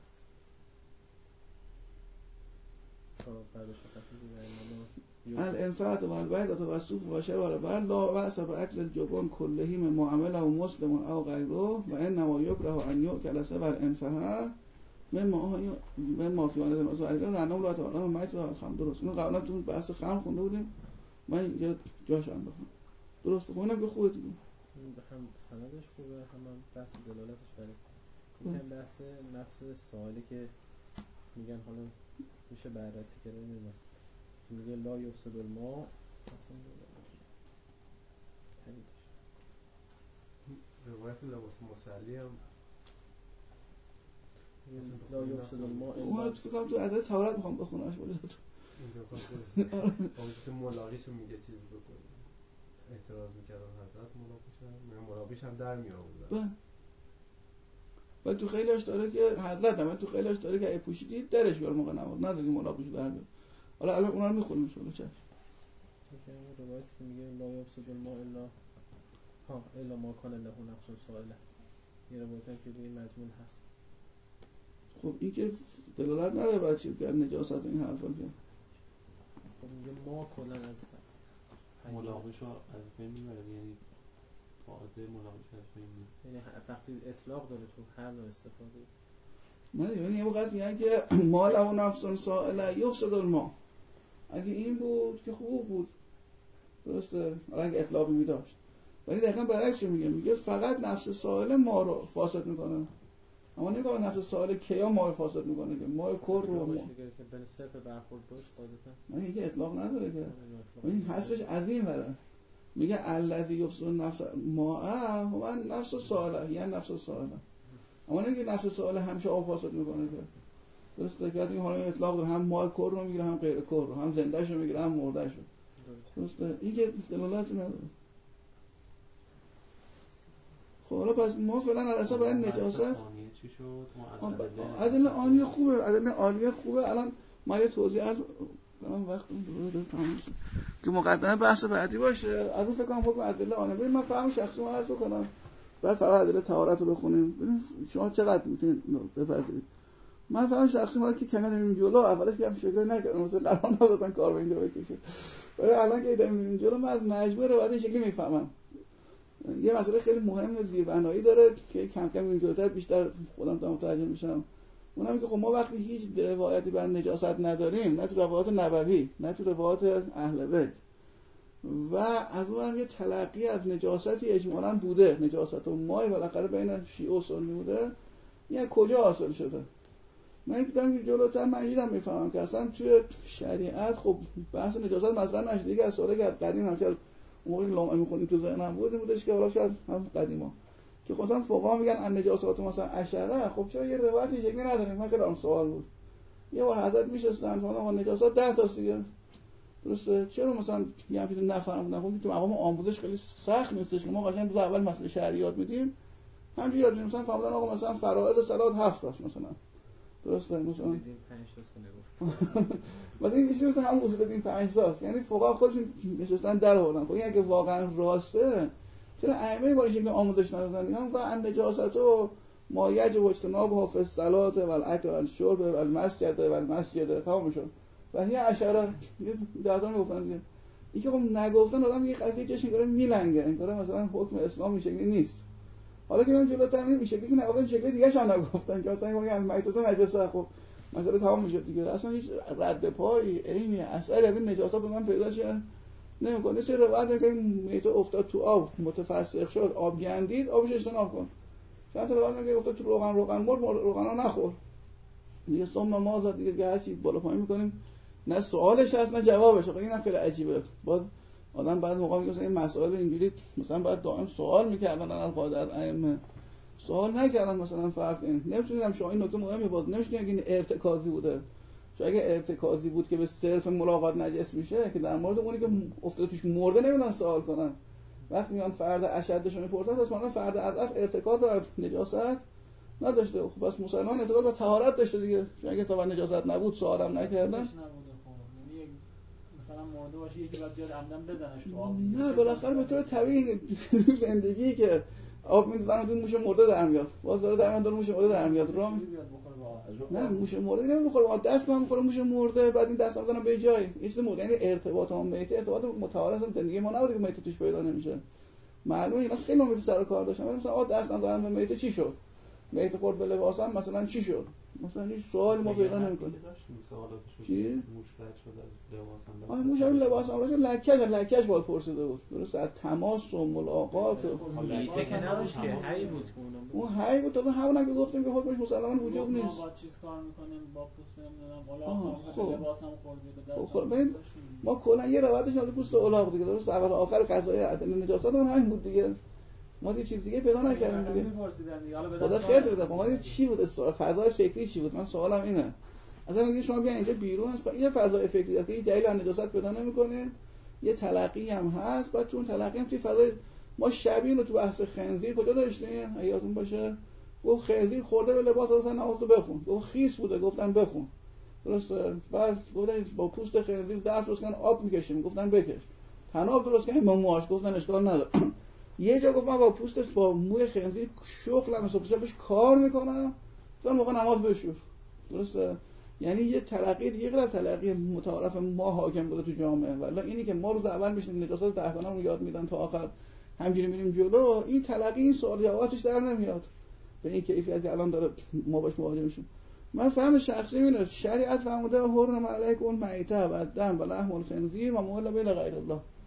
الانفعت و البیضة و الصوف و شر و البر لا بأس بأكل الجبن كله مما عمله مسلم او غیره و انما یکره ان یؤکل سوى الانفعه مما فی آن الناس و انهم لا تعلم ما يتوى الخمر. درست. اینو قبلا تو بحث خمر خونده بودیم. من یه جاش انداختم. درست. خب اینم که خوبه دیگه. هم سندش خوبه هم بحث دلالتش بره. یکم بحث نفس سوالی که میگن حالا میشه بررسی کرده نمیدونم میگه لا یفسد الماء روایت لباس مصلی هم لا یفسد الماء اون فکر کنم تو ادله طهارت میخوام بخونمش ولی تو ملاقیشو میگه چیز بکنه اعتراض میکردن حضرت ملاقیش هم در می آوردن. ولی تو خیلیش داره که حضرت هم تو خیلیش داره که اگه پوشیدید درش بیار موقع نماز نداری ملاقیشو در بیار. حالا الان اونا رو میخونیم ان شاء الله. چش روایتی که میگه لا یفسد الماء الا ما کان له نفس سائله. یه روایتی که به این مضمون هست. خب این که دلالت نداره بعد چیز کرد نجاست این حرفا که خب میگه ما کلا از ملاقیشو از بین میبره، یعنی قاعده ملاقیش از بین میبره، یعنی وقتی اطلاق داره تو هر نوع استفاده. نه یعنی یه موقع میگن که ما له نفس سائله یفسد الماء. اگه این بود که خوب بود. درسته؟ حالا اگه اطلاقی می‌داشت. ولی دقیقاً برعکسش میگه فقط نفس سائل ما رو فاسد میکنه. اما نمیگه نفس سائل کیا ما رو فاسد میکنه، که ما کر رو ما که بین صفر برخورد باش قاعدتا من اینکه اطلاق نداره که این حسش از این وره. میگه الذی یفسد نفس ما هو نفس سائل، یعنی نفس سائل. اما نمیگه نفس سائل همیشه آب فاسد میکنه که درسته؟ که این حالا اطلاق داره، هم ما کر رو میگیره هم غیر کر رو، هم زنده‌شو میگیره هم مرده‌شو. درسته؟ این که دلالت نداره. خب حالا پس ما فعلا على حساب برای نجاست چی شد؟ ادله عالیه خوبه، ادله عالیه خوبه. الان ما یه توضیح عرض کنم وقت داره تموم شد که مقدمه بحث بعدی باشه. از اون فکر کنم حکم ادله عالیه. ببین من فهم شخصی ما عرض کنم، بعد فقط ادله طهارت رو بخونیم. ببین شما چقدر میتونید بپذیرید. من فهم شخصی ما که کنار میریم جلو، اولش که هم فکر نکردم مثلا قرار نبودن کار به اینجا بکشه، ولی الان که داریم میریم جلو من از مجموع روایت این شکلی میفهمم. یه مسئله خیلی مهم زیربنایی داره که کم کم این جلوتر بیشتر خودم تا متوجه میشم. اونم که خب ما وقتی هیچ روایتی بر نجاست نداریم، نه تو روایات نبوی نه تو روایات اهل بیت، و از اونم یه تلقی از نجاستی اجمالاً بوده، نجاست و مای بالاخره بین شیعه و سنی بوده، این کجا حاصل شده؟ من که دارم جلوتر من میفهمم که اصلا توی شریعت خب بحث نجاست مطرح نشده. دیگه از سالی که از قدیم هم شاید موقعی لامعه میخونیم تو ذهنم بودش که حالا شاید هم قدیما که مثلا فقها میگن ان نجاسات مثلا عشره. خب چرا یه روایتی شکلی نداریم؟ من خیلی سوال بود. یه بار حضرت میشستن فرمودن نجاسات 10 تاست دیگه، درسته؟ چرا مثلا یه همچین نفهمیدن؟ خب تو مقام آموزش خیلی سخت نیستش که ما قشنگ روز اول مسئله شریعت میدیم همینجوری یاد میدیم. مثلا فهمیدن آقا مثلا فرائض صلات 7 تاست مثلا، درسته؟ مثلا دیدیم 5 تاست نگفت مثلا این چیزی مثلا هم اصول دین 5 تاست، یعنی فقها خودشون نشستن در آوردن. خب این اگه واقعا راسته چرا ائمه با این شکل آموزش ندادن؟ میگن و ان نجاست و ما یجب اجتنابها فی الصلاه و الاکل و الشرب و المسجد و المسجد تمام شد. و هی عشره ده تا میگفتن دیگه. این که خب نگفتن آدم یه خیلی جاش انگار میلنگه، انگار مثلا حکم اسلام این شکلی نیست. حالا که من جلوتر میریم این شکلی که نگفتن، شکل دیگه هم نگفتن که مثلا میگن میتات نجاسه. خب مسئله تمام میشه دیگه. اصلا هیچ رد پایی عینی اثری از این نجاست دادن پیدا شه نمیکنه. چه روایت که میت افتاد تو آب متفسخ شد، آب گندید، آبش اجتناب کن. چند تا روایت میگه افتاد تو روغن مرد، روغنا نخور دیگه. صوم نماز دیگه هر چی بالا پایین میکنیم، نه سوالش هست نه جوابش. آخه اینم خیلی عجیبه. باز آدم بعد موقع میگه این مسائل اینجوری مثلا باید دائم سوال میکردن القاعده ائمه، سوال نکردن. مثلا فرض این نمیتونم شما این نکته مهمه باز نمیشه که این ارتکازی بوده. چون اگه ارتکازی بود که به صرف ملاقات نجس میشه که در مورد اونی که افتاده توش مرده نمیدونن سوال کنن. وقتی میان فرد اشدشون میپرسن پس مثلا فرد اضعف ارتکاز داره نجاست نداشته. خب پس مسلمان ارتکاز با طهارت داشته دیگه. چون اگه تا نجاست نبود سوالم نکردن. مثلا مرده باشه یکی بعد بیاد عمدن بزنش تو آب. نه بالاخره به طور طبیعی زندگی که آب می‌ذارن تو موش مرده در میاد. باز داره در میاد موش مرده در میاد. رام نه موش مرده نمیخوره، دست من میخوره موش مرده، بعد این دست میذارن به جای. هیچ مرده یعنی ارتباط هم میت ارتباط متعارف زندگی ما نبوده که میت توش پیدا نمیشه. معلومه اینا خیلی میت سر کار داشتن. مثلا دست نذارن به میت چی شد؟ میت خورد به لباسم مثلا چی شد؟ مثلا هیچ سوالی ما پیدا نمی‌کنیم. چی؟ موش رد شد از لباسم. موش رو لباسم لکش باید پرسیده بود. درست از تماس و ملاقات و میته که نداشت که هی بود اون هی بود. تا همونم که گفتیم که حکمش مسلماً وجوب نیست. ما با چیز کار می‌کنیم با پوست نمیدونم الاغ لباسم خوردی به دست. خب ببین ما کلا یه روایتش از پوست الاغ دیگه، درست اول آخر قضای عدل نجاست اون همین بود دیگه. ما یه چیز دیگه پیدا نکردیم دیگه. خدا خیر بده. ما چی بود فضای فکری چی بود؟ من سوالم اینه. اصلا میگه شما بیاین اینجا بیرون یه فضای فکری داره که هیچ دلیل از نجاست پیدا نمی‌کنه، یه تلقی هم هست. بعد چون تلقی هم توی فضای ما شبیه رو تو بحث خنزیر کجا داشتیم؟ یادتون باشه گفت خنزیر خورده به لباس اصلا نماز رو بخون. گفت خیس بوده گفتن بخون. درسته؟ بعد گفتن با پوست خنزیر ظرف درست کردن آب می‌کشیم گفتن بکش. تناب درست کردن با موهاش گفتن اشکال نداره. یه جا گفت من با پوست با موی خنزیر شغلم صبحش کار میکنم تا موقع نماز بشور. درسته؟ یعنی یه تلقی دیگه غیر از تلقی متعارف ما حاکم بوده تو جامعه. ولی اینی که ما روز اول میشیم نجاسات تحقیقمون یاد میدن تا آخر همینجوری میریم جلو، این تلقی این سوال جوابش در نمیاد به این کیفیت که الان داره ما باش مواجه میشیم. من فهم شخصی اینه شریعت فرموده حرم علیکم المیتة و الدم و لحم الخنزیر و ما اهل به غیر الله.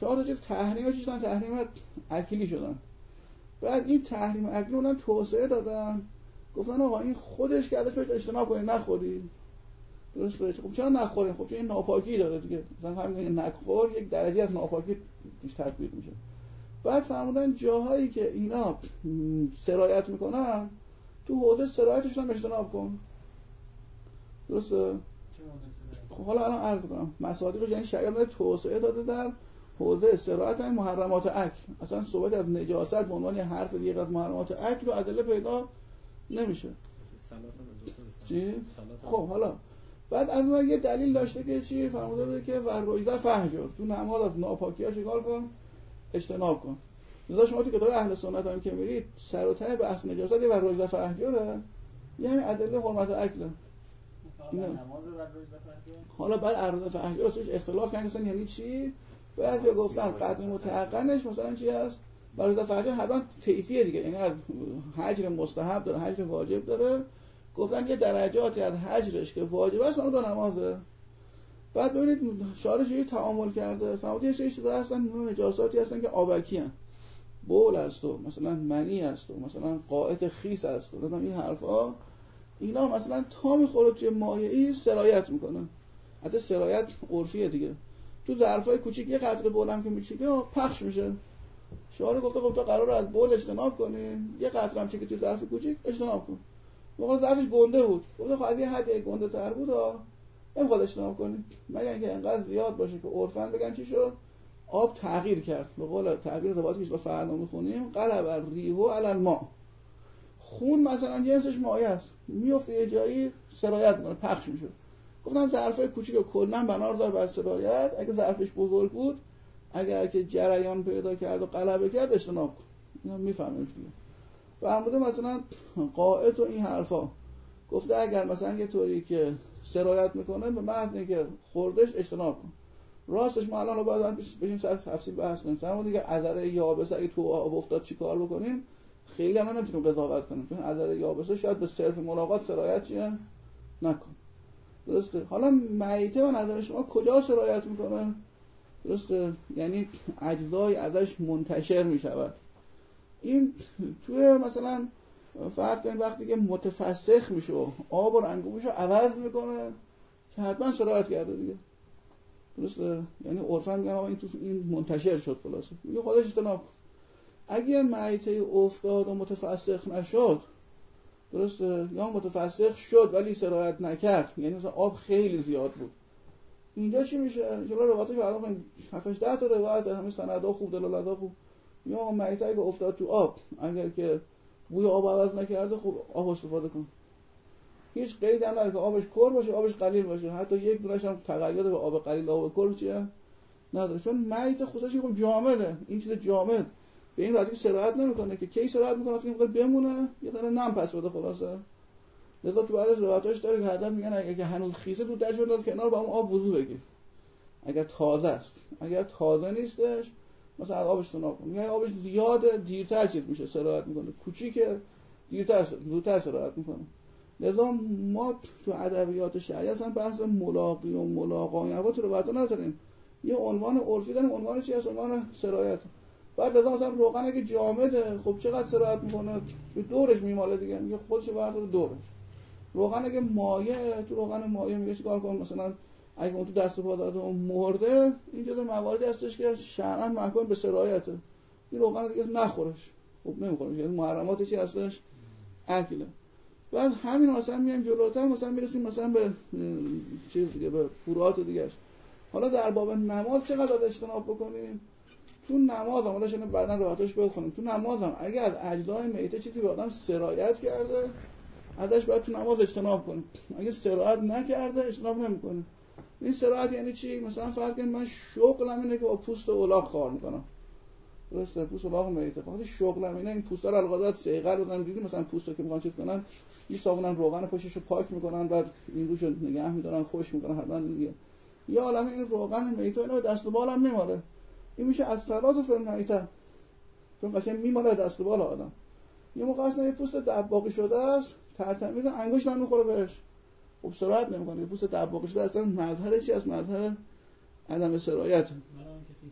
4 تا چیز تحریم شدن، تحریم اکلی شدن. بعد این تحریم اکلی اونم توسعه دادن، گفتن آقا این خودش که ازش اجتناب کنید نخورید. درسته؟ خب چرا نخورید؟ خب چون این ناپاکی داره دیگه، مثلا همین نخور یک درجه از ناپاکی توش تطبیق میشه. بعد فرمودن جاهایی که اینا سرایت میکنن تو حوزه سرایتشون هم اجتناب کن. درسته؟ خب حالا الان عرض کنم مصادیقش، یعنی شریعت توسعه داده در حوزه سرایت این محرمات اکل. اصلا صحبت از نجاست به عنوان حرف دیگه از محرمات اکل رو ادله پیدا نمیشه. چی؟ خب حالا بعد از اون یه دلیل داشته که چی فرموده بوده که ورایزه فهجر، تو نماز از ناپاکی‌ها چیکار کن؟ اجتناب کن. مثلا شما تو کتاب اهل سنت هم که میرید سر و ته بحث نجاست ورایزه فهجره، یعنی ادله حرمت اکل. حالا بعد ارزه فهجر راستش اختلاف کردن اصلا یعنی چی؟ بعضیا گفتن قدر متعقنش مثلا چی هست؟ ورایزه فهجر حتما طیفیه دیگه، یعنی از حجر مستحب داره، حجر واجب داره. گفتن یه درجاتی از حجرش که واجب است اون دو نمازه. بعد ببینید شارح چه تعامل کرده، فهمید یه سری چیزا هستن نجاساتی هستن که آبکی ان، بول است و مثلا منی است و مثلا قائط خیس است و این حرفا، اینا مثلا تا میخوره توی مایعی سرایت میکنه. حتی سرایت عرفیه دیگه، تو ظرفای کوچیک یه قطره بولم که میچیکه پخش میشه. شارح گفته خب تو قراره از بول اجتناب کنی، یه قطره هم چیکه تو ظرف کوچیک اجتناب کن. موقع ظرفش گنده بود، گفته خب از یه حد گنده تر بود نمیخواد اجتناب کنی، مگر اینکه انقدر زیاد باشه که عرفاً بگن چی شد؟ آب تغییر کرد. به قول تعبیر روایتی که با فردا میخونیم قلب الریح علی الماء، خون مثلا جنسش مایع است، میفته یه جایی سرایت میکنه، پخش میشه. گفتن ظرفای کوچیک کلا بنا داره بر سرایت، اگه ظرفش بزرگ بود اگر که جریان پیدا کرد و غلبه کرد اجتناب کن. اینا میفهمید دیگه. فرموده مثلا قائط و این حرفا، گفته اگر مثلا یه طوری که سرایت میکنه به محض اینکه خوردش اجتناب کن. راستش ما الان رو باید بشیم سر تفصیل بحث کنیم. فرموده دیگه عذره یابسه اگه تو آب افتاد چی کار بکنیم خیلی الان نمیتونیم قضاوت کنیم، چون عذره یابسه شاید به صرف ملاقات سرایت چیه نکن. درسته؟ حالا میته و نظر شما کجا سرایت میکنه؟ درسته؟ یعنی اجزای ازش منتشر میشود. این توی مثلا فرض کنید وقتی که متفسخ میشه و آب و رنگوش رو عوض میکنه که حتما سرایت کرده دیگه. درسته؟ یعنی عرفاً میگن آقا این منتشر شد خلاصه، میگه خودش اجتناب کن. اگه میته افتاد و متفسخ نشد، درسته، یا متفسخ شد ولی سرایت نکرد، یعنی مثلا آب خیلی زیاد بود، اینجا چی میشه؟ جلو روایتش الان 7 8 تا روایت همه سندها خوب دلالت‌ها خوب، یا میته اگه افتاد تو آب اگر که بوی آب عوض نکرده خب آب استفاده کن. هیچ قید هم نداره که آبش کر باشه آبش قلیل باشه، حتی یک دونش هم تقید به آب قلیل آب کر چیه نداره، چون میت خصوصی خب جامده، این چیز جامد به این راحتی سرایت نمیکنه که کی سرایت میکنه وقتی میخواد بمونه یه دونه نم پس بده خلاصه. لذا تو بعضی روایتاش داره که حتما میگن اگه هنوز خیسه تو درش بنداز کنار با اون آب وضو بگیر اگر تازه است، اگر تازه نیستش مثلا آبش اجتناب کن. میگه آبش زیاده دیرتر چیز میشه سرایت میکنه، کوچیکه دیرتر زودتر سرایت میکنه. لذا ما تو ادبیات شرعی اصلا بحث ملاقی و ملاقا و تو روایت نداریم، یه عنوان عرفی داریم، عنوان چی هست؟ عنوان سرایت. بعد لذا مثلا روغن اگه جامده خب چقدر سرایت میکنه؟ به دورش میماله دیگه، میگه خودش برداره دورش. روغن اگه مایع، تو روغن مایع میگه چیکار کن؟ مثلا اگه اون تو دست و پا داده و مرده، این جزء مواردی هستش که شرعاً محکوم به سرایته، این روغن دیگه نخورش. خب نمیخوره، یعنی محرمات چی هستش؟ اکله. بعد همین مثلا میایم جلوتر مثلا میرسیم مثلا به چیز دیگه، به فروعات دیگه‌اش. حالا در باب نماز چقدر اجتناب بکنیم؟ تو نماز هم حالا بعداً روایتش بخونیم، تو نماز هم اگه از اجزای میته چیزی به آدم سرایت کرده ازش باید تو نماز اجتناب کنیم، اگه سرایت نکرده اجتناب نمی‌کنیم. این سرایت یعنی چی؟ مثلا فرض کن من شغلم اینه که با پوست الاغ کار میکنم، درسته؟ پوست الاغ میته، وقتی شغلم اینه این پوستا رو القضات صیقل بزنم، دیدی مثلا پوستو که میخوان چیز کنن میسابونن روغن پشتشو پاک میکنن بعد این روشو نگه میدارن خشک میکنن حتما دیگه. یا عالمه این روغن میته اینا دست و بالم میماله، این میشه از صلات فیلم میته، چون قشنگ میماله دست و بال آدم. یه موقع اصلا یه پوست دباغی شده است ترتمیز انگشت هم میخوره بهش، خب سرایت نمیکنه. یه پوست دباغی شده اصلا مظهر چی است؟ مظهر عدم سرایت. منم که خیس باشه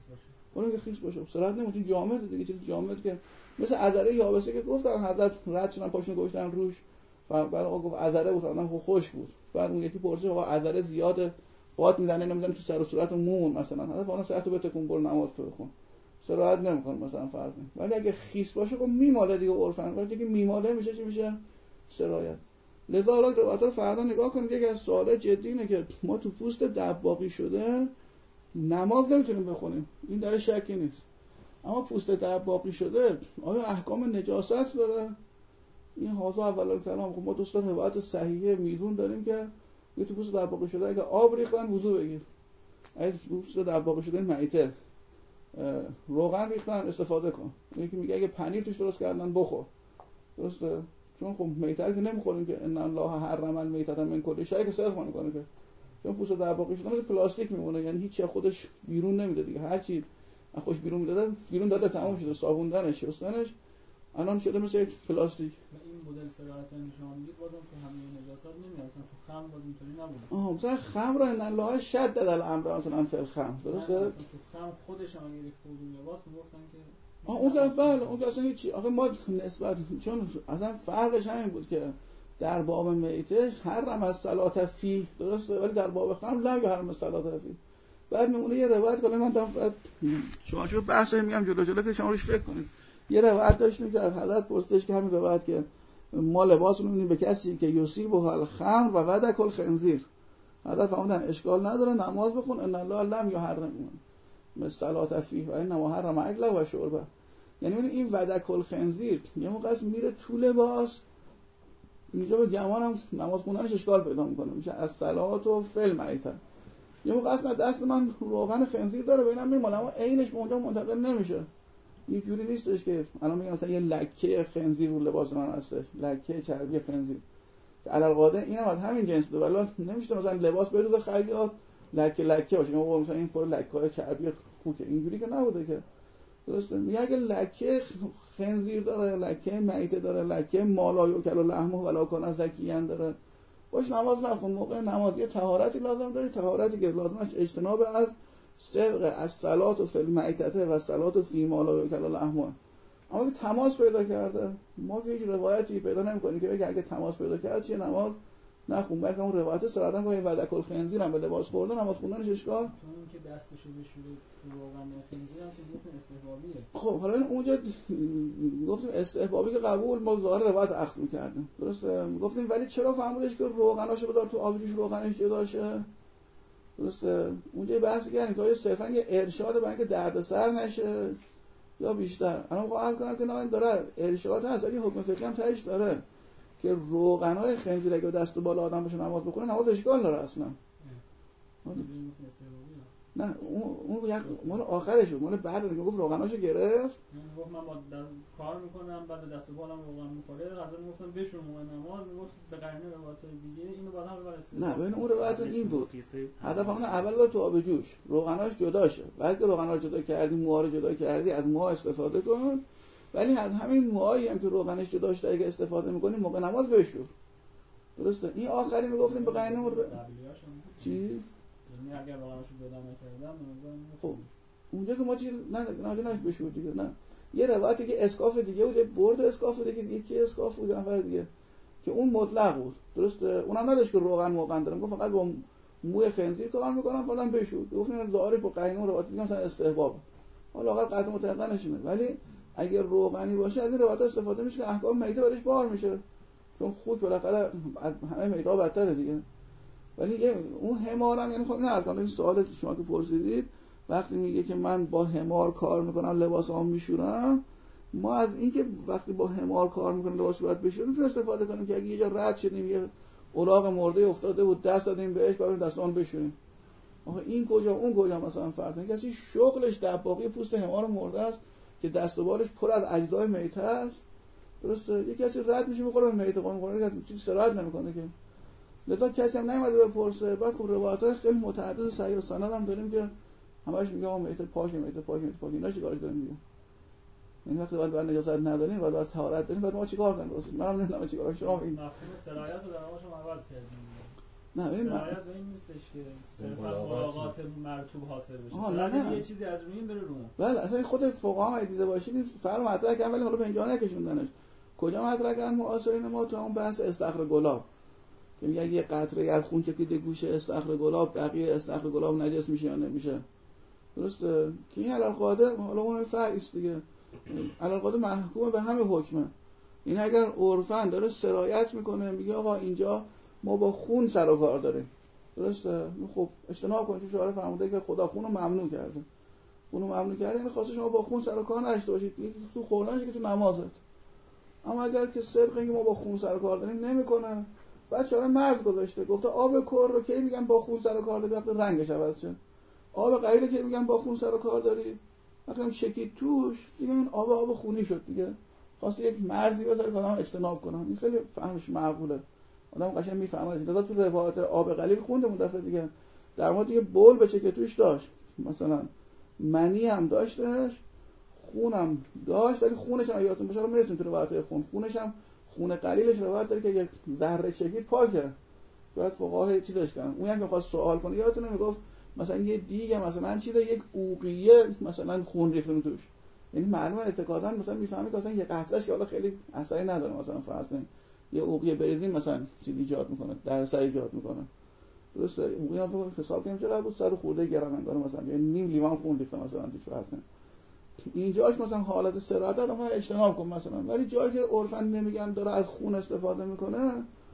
اون که خیس باشه سراحت نمیشه جامد دیگه، چیز جامد که مثل عذره یابسه که گفتن حضرت رد شدن پاشون گذاشتن روش، بعد آقا گفت عذره بود اونم خشک بود، بعد اون یکی پرسید آقا عذره زیاده باد میزنه نمیزنه تو سر و صورت و مومون مثلا، حضرت اون سرتو بتکون برو نماز تو بخون، سراحت نمیکنه مثلا فرض. ولی اگه خیس باشه خب میماله دیگه عرفن، وقتی که میماله میشه چی میشه؟ سرایت. لذا حالا روایت رو فردا نگاه کنید. یکی از سوالات جدی اینه که ما تو پوست دباغی شده نماز نمیتونیم بخونیم، این در شکی نیست، اما پوست دباغی شده آیا احکام نجاست داره؟ این حاضر اول کلام. خب ما دوستان روایت صحیحه میزون داریم که یه تو پوست دباغی شده اگه آب ریختن وضو بگیر، اگه پوست دباغی شده میته روغن ریختن استفاده کن. یکی میگه اگه پنیر توش درست کردن بخور، درسته؟ چون خب میته که نمیخوریم که ان الله حرم المیتة من کل شیء که صرف میکنه که، چون پوست دباغی شده مثل پلاستیک میمونه، یعنی هیچ چیز خودش بیرون نمیده دیگه، هر چی خوش بیرون میداده بیرون داده تموم شده، صابوندنش شستنش الان شده مثل یک پلاستیک. این مدل سراحت شما میگید بازم تو همه نجاست نمیاد، مثلا تو خمر باز اینطوری نبوده. مثلا خمر ان الله شدد الامر مثلا فی الخمر، درسته؟ مثلا تو خمر خودش هم اگه ریخته بود لباس میگفتن که اون که بله اون که اصلا هیچی. آخه ما نسبت چون اصلا فرقش همین بود که در باب میته حرم از صلات فی، درسته؟ ولی در باب خمر لا حرم از صلات فی. بعد میمونه یه روایت که من شما بحث میگم جلو که شما روش فکر کنید. یه روایت داشتیم که از حضرت پرسیدش که همین روایت که ما لباس رو میدیم به کسی که یصیب الخمر و ودک الخنزیر، حضرت فرمودن اشکال نداره نماز بخون ان الله لم یحرم صلات فیه و انما حرم اکله و شربه. یعنی این ودک الخنزیر یه موقع است میره تو لباس، اینجا به گمانم نماز خوندنش اشکال پیدا میکنه، میشه از صلات و فل میته. یه موقع است دست من روغن خنزیر داره ببینم میمونه اما عینش به اونجا منتقل نمیشه. یه جوری نیستش که الان میگم مثلا یه لکه خنزیر رو لباس من هستش، لکه چربی خنزیر که علل قاعده اینم از همین جنس بوده، ولی نمیشه مثلا لباس بروز خیاط لکه باشه مثلا این پر لکه‌های چربی خوکه، اینجوری که نبوده که، درسته؟ میگه اگه لکه خنزیر داره، لکه میته داره، لکه مالا یوکل و لحمه ولا کان زکیان داره، باش نماز نخون. موقع نماز یه طهارتی لازم داره، طهارتی که لازمش اجتناب از سرقه از صلات و فی المیتة و صلات و فی ما لا یوکل لحمه. اما که تماس پیدا کرده ما که هیچ روایتی پیدا نمی‌کنیم که بگه اگه تماس پیدا کرد چیه نماز نخون، بلکه اون روایت صراحتاً با این ودک الخنزیر هم به لباس خورده نماز خوندنش اشکال. اون که دستشو بشوره تو روغن خنزیر هم که گفتن استحبابیه. خب حالا اونجا گفتیم استحبابی که قبول ما ظاهر روایت اخذ می‌کردیم، درسته؟ گفتیم ولی چرا فرمودش که روغناشو بذار تو آبجوش روغنش جدا شه، درسته؟ اونجا بحثی کردیم که آیا صرفاً یه ارشاد برای اینکه دردسر نشه یا بیشتر. الان می‌خوام کنم که نه داره ارشاد هست ولی حکم فقهی هم تهش داره که روغنای خنزیر اگه دست و بالا آدم بشه نماز بخونه نماز اشکال داره اصلا. نه اون یک مال آخرش بود، مال بعد دیگه گفت روغناشو گرفت. گفت من با کار میکنم بعد دست و بالم روغن میخوره، حضرت گفتم بشور موقع نماز، میگفت به قرینه روایت دیگه اینو بعدا رو بررسی. نه ببین اون روایت این بود، هدف اون اول داد تو آب جوش روغناش جدا شه، بعد که روغنا رو جدا کردی موها رو جدا کردی از موها استفاده کن، ولی از همین موهایی هم که روغنش جدا شده اگه استفاده میکنی موقع نماز بشور، درسته؟ این آخری میگفتیم به قرینه چی؟ یعنی اگر روغناشو جدا نکردم خب اونجا که ما چی نه بشور دیگه، نه یه روایتی که اسکاف دیگه بود، برد اسکاف دیگه یکی اسکاف بود نفر دیگه که اون مطلق بود، درسته؟ اونم نداشت که روغن موغن دارم، گفت فقط با موی خنزیر کار میکنم فلان بشور. گفتن ظاهری با قرینه روایت دیگه مثلا استحباب، حالا آخر قطع متعقل نشینه، ولی اگر روغنی باشه از این روایت استفاده میشه که احکام میته برش بار میشه، چون خوک بالاخره همه میته ها بدتره دیگه. ولی اون حمارم یعنی خب نه الان این سوال شما که پرسیدید وقتی میگه که من با حمار کار میکنم لباسام میشورم، ما از اینکه وقتی با حمار کار میکنیم لباس باید بشوریم تو استفاده کنیم که اگه یه جا رد شدیم یه الاغ مرده افتاده بود دست دادیم بهش بعد دستان بشوریم. آخه این کجا اون کجا مثلا فرق کسی شغلش دباغی پوست حمار مرده است که دست و بالش پر از اجزای میته است، درسته؟ یه کسی رد میشه میخوره به میته میخوره چیزی سراحت نمیکنه که، لذا کسی هم نمیاد بپرسه. بعد خب روایت‌های خیلی متعدد صحیح و سند هم داریم که همش میگه میته پاک اینا چیکار داریم دیگه. این وقتی باید بر نجاست نداریم باید بر طهارت داریم، بعد ما چیکار کنیم واسه منم نمیدونم چیکار کنم. شما این مفهوم سرایت رو در شما عوض کردیم. نه ببین سرایت به این نیستش که صرفا ملاقات مرطوب حاصل بشه. نه یه چیزی از روی این بره رو. بله اصلا خود فقها هم دیده باشید فرق مطرح کردن ولی حالا به اینجا نکشوندنش. کجا مطرح کردن معاصرین ما؟ تو اون بحث استخر گلاب که میگه یه قطره از خون چکیده گوشه استخر گلاب، بقیه استخر گلاب نجس میشه یا نمیشه. درسته که این علالقاده حالا اون فرع است دیگه. علالقاده محکوم به همه حکمه. این اگر عرفاً داره سرایت میکنه میگه آقا اینجا ما با خون سر و کار داریم، درسته؟ خب اجتناب کنید. چون شارع فرموده که خدا خون رو ممنوع کرده. خون رو ممنوع کرده یعنی خواسته شما با خون سر و کار نداشته باشید. تو خوردنش که تو نمازت. اما اگر که صدقه که ما با خون سر و کار داریم نمیکنه، بعد شارع مرز گذاشته. گفته آب کر رو کی میگن با خون سر و کار داری وقتی رنگش عوض شه. آب قلیل که میگن با خون سر و کار داری وقتی چکید توش دیگه این آب خونی شد دیگه. خواسته یک مرزی بذاره که آدم اجتناب کنن. این خیلی فهمش معقوله. آدم قشنگ میفهمه. دادا تو روایت آب قلیل خوندمون دفعه دیگه در مورد یه بول بچه که توش داشت مثلا منی هم داشتش، خونم داشت، ولی خونش هم یادتون باشه میرسیم تو روایت خونش هم خون قلیلش روایت داره که یک ذره چکید پاکه. باید فقها چیزش کنن. اون هم که خواست سوال کنه یادتونه میگفت مثلا یه دیگه مثلا چیزه یک اوقیه مثلا خون ریختن توش، یعنی معلومه اعتقادا مثلا میفهمی که مثلا یه قطرهش که حالا خیلی اثری نداره، مثلا فرض کنید یه اوقیه بریزیم مثلا چیز ایجاد میکنه، درصد ایجاد میکنه. درسته؟ اوقیه هم حساب کنیم چقدر بود؟ 100 خورده گرم انگار مثلا یعنی نیم لیوان خون ریخته مثلا توش فرض کنید. اینجاش مثلا حالت سرایت داره اجتناب کن مثلا، ولی جایی که عرفاً نمیگن داره از خون استفاده میکنه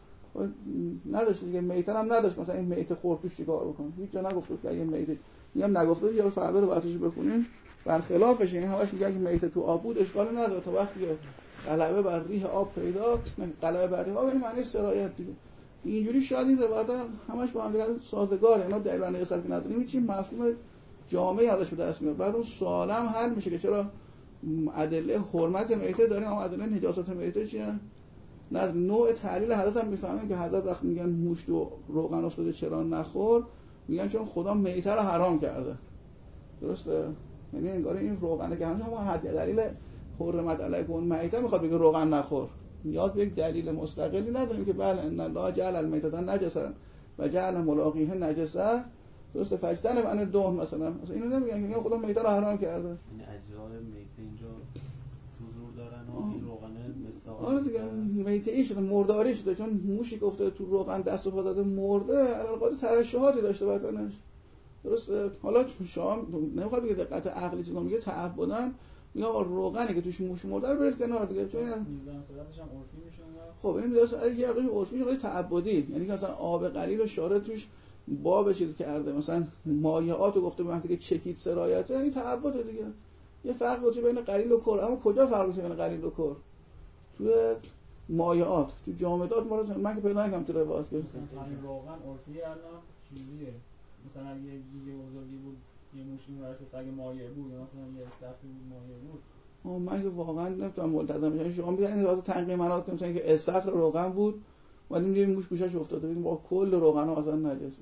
نداشت دیگه. میتن هم نداشت مثلا این میت خورد توش چیکار بکنه. هیچ جا نگفته که اگه میت میگم نگفته یا فردا رو وقتش بخونیم برخلافش. این همش میگن که میت تو آب بود اشکال نداره تا وقتی که غلبه بر ریح آب پیدا، غلبه بر ریح آب یعنی معنی سرایت دیگه. اینجوری شاید این روایت همش با هم دیگه سازگاره. اینا دلیل نقصت که نداریم هیچ مفهوم جامعی ازش به دست میاد. بعد اون سوالم حل میشه که چرا ادله حرمت میته داریم اما ادله نجاست میته چیه؟ نه نوع تعلیل حضرت هم میفهمیم که حضرت وقتی میگن مشت و روغن افتاده چرا نخور، میگن چون خدا میته رو حرام کرده. درسته؟ یعنی انگار این روغنه که همون دلیل حرمت علیکم میته میخواد بگه روغن نخور. نیاز به یک دلیل مستقلی نداریم که بله ان الله جعل المیته نجسا و جعل ملاقیه نجسا. درسته؟ فجتن من دون مثلا اینو نمیگن که خدا میته رو حرام کرده. این اجزای میته اینجا حضور دارن و این روغن مصداق. آره دیگه میته ای شده، مرداری شده، چون موشی گفته تو روغن دست و پا داده مرده، علالقاعده ترشحاتی داشته بدنش. درسته؟ حالا شما نمیخواد بگه دقت عقلی چیزا میگه تعبدن میگه روغنی که توش موش مرده رو برید کنار دیگه، چون میزان صداتش هم عرفی میشه. خب این میذاره یه عقلی عرفی میشه تعبدی، یعنی که مثلا آب قلیل و شاره توش باب چیز کرده، مثلا مایعاتو گفته به وقتی که چکید سرایته، این تعبده دیگه. یه فرق گذاشته بین قلیل و کر. اما کجا فرق گذاشته بین قلیل و کر؟ توی مایعات، تو جامدات ما رو من که پیدا نکردم تو روایت که همین روغن عرفی الان چیزیه. مثلا اگه یه دیگه بزرگی بود یه موشی براش اگه مایع بود یا مثلا یه استخری بود مایع بود. من که واقعا نمیتونم ملتزم بشم. شما میگن این واسه تنقیح منات کنم که استخر روغن بود ولی میگیم موش گوشش افتاده، ببین با کل روغن ها اصلا نجسه.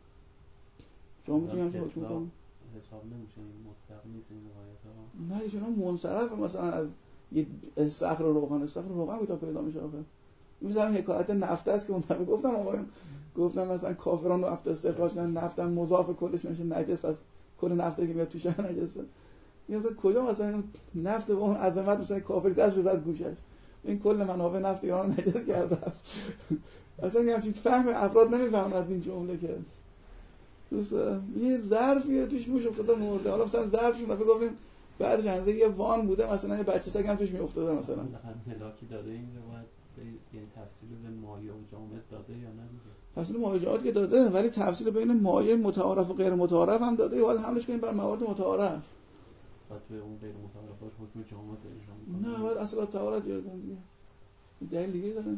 شما میتونید چه حکم کنید؟ حساب نمیشه این مطلق نیست این روایت ها. نه چون منصرف مثلا از یه استخر روغن تا پیدا میشه آخه. مثلا حکایت نفت است که اون گفتم آقایون گفتم مثلا کافران نفت استخراج کردن، نفت مضاف کلش میشه نجس، پس کل نفتی که میاد توش نجسه. مثلا کجا مثلا نفت به اون عظمت مثلا کافر دست زد گوشش، این کل منابع نفت ایران نجس کرده است. اصلا همچین فهم افراد نمیفهمن از این جمله که دوستا یه ظرفیه توش موش افتاده مرده. حالا مثلا ظرفی مثلا گفتیم بعد چنده یه وان بوده مثلا یه بچه سگ هم توش میافتاده مثلا. هلاکی داده این روایت یعنی تفصیل به مایع و جامد داده یا نه دیگه؟ تفصیل مایعات که داده ولی تفصیل بین مایع متعارف و غیر متعارف هم داده. حالا حملش کنیم بر مواد متعارف. بعد توی اون غیر متعارفات حکم جامد اجرا می‌کنه. نه بعد اصلا تعارف یاد دیگه. دلیل دیگه داره.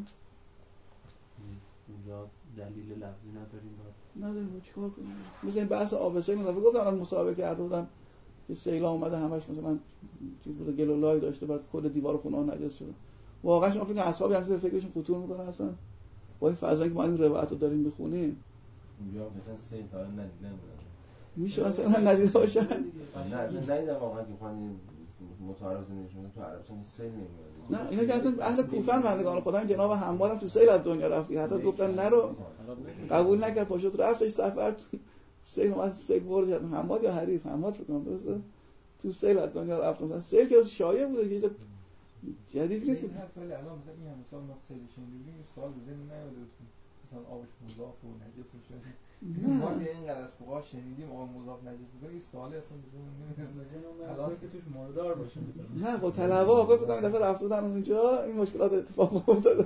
اونجا دلیل لفظی نداریم چیکار کنیم؟ مثلا این بحث آب سیل مثلا گفتم مسابقه کرده بودن که سیل اومده همش مثلا چیز بود گل و لای داشته بعد کل دیوار خونه ها نجس شده. واقعا شما فکر اصحابی همین فکرشون خطور میکنه اصلا با این فضایی که ما این روایت رو داریم میخونیم. اونجا مثلا سیل تا ندیدن میشه مثلا ندیده باشن. نه اصلا ندیدم واقعا که خانه متعارف زندگی شده تو عربستان سیل نمیاد. نه اینا که اصلا اهل کوفه بندگان خدا، جناب حماد هم تو سیل از دنیا رفت، حتی گفتن نرو قبول نکرد، پاشوت رفتش سفر سیل اومد، سیل برد حماد یا حریف حماد فکر کنم درسته تو سیل از دنیا رفت. مثلا سیل که شایع بوده که جدید نیست. این حرف ولی الان مثلا این هم مثلا ما سیل شنیدیم یه سوال بزنیم نیومده بود مثلا آبش مضاف و نجس میشه. ما که اینقدر از فقها شنیدیم آب مضاف نجس میشه، این سوالی اصلا بزنیم الان که توش مردار باشه مثلا. نه با طلبه آقا فکر کنم دفعه رفته بودن اونجا این مشکلات اتفاق افتاده.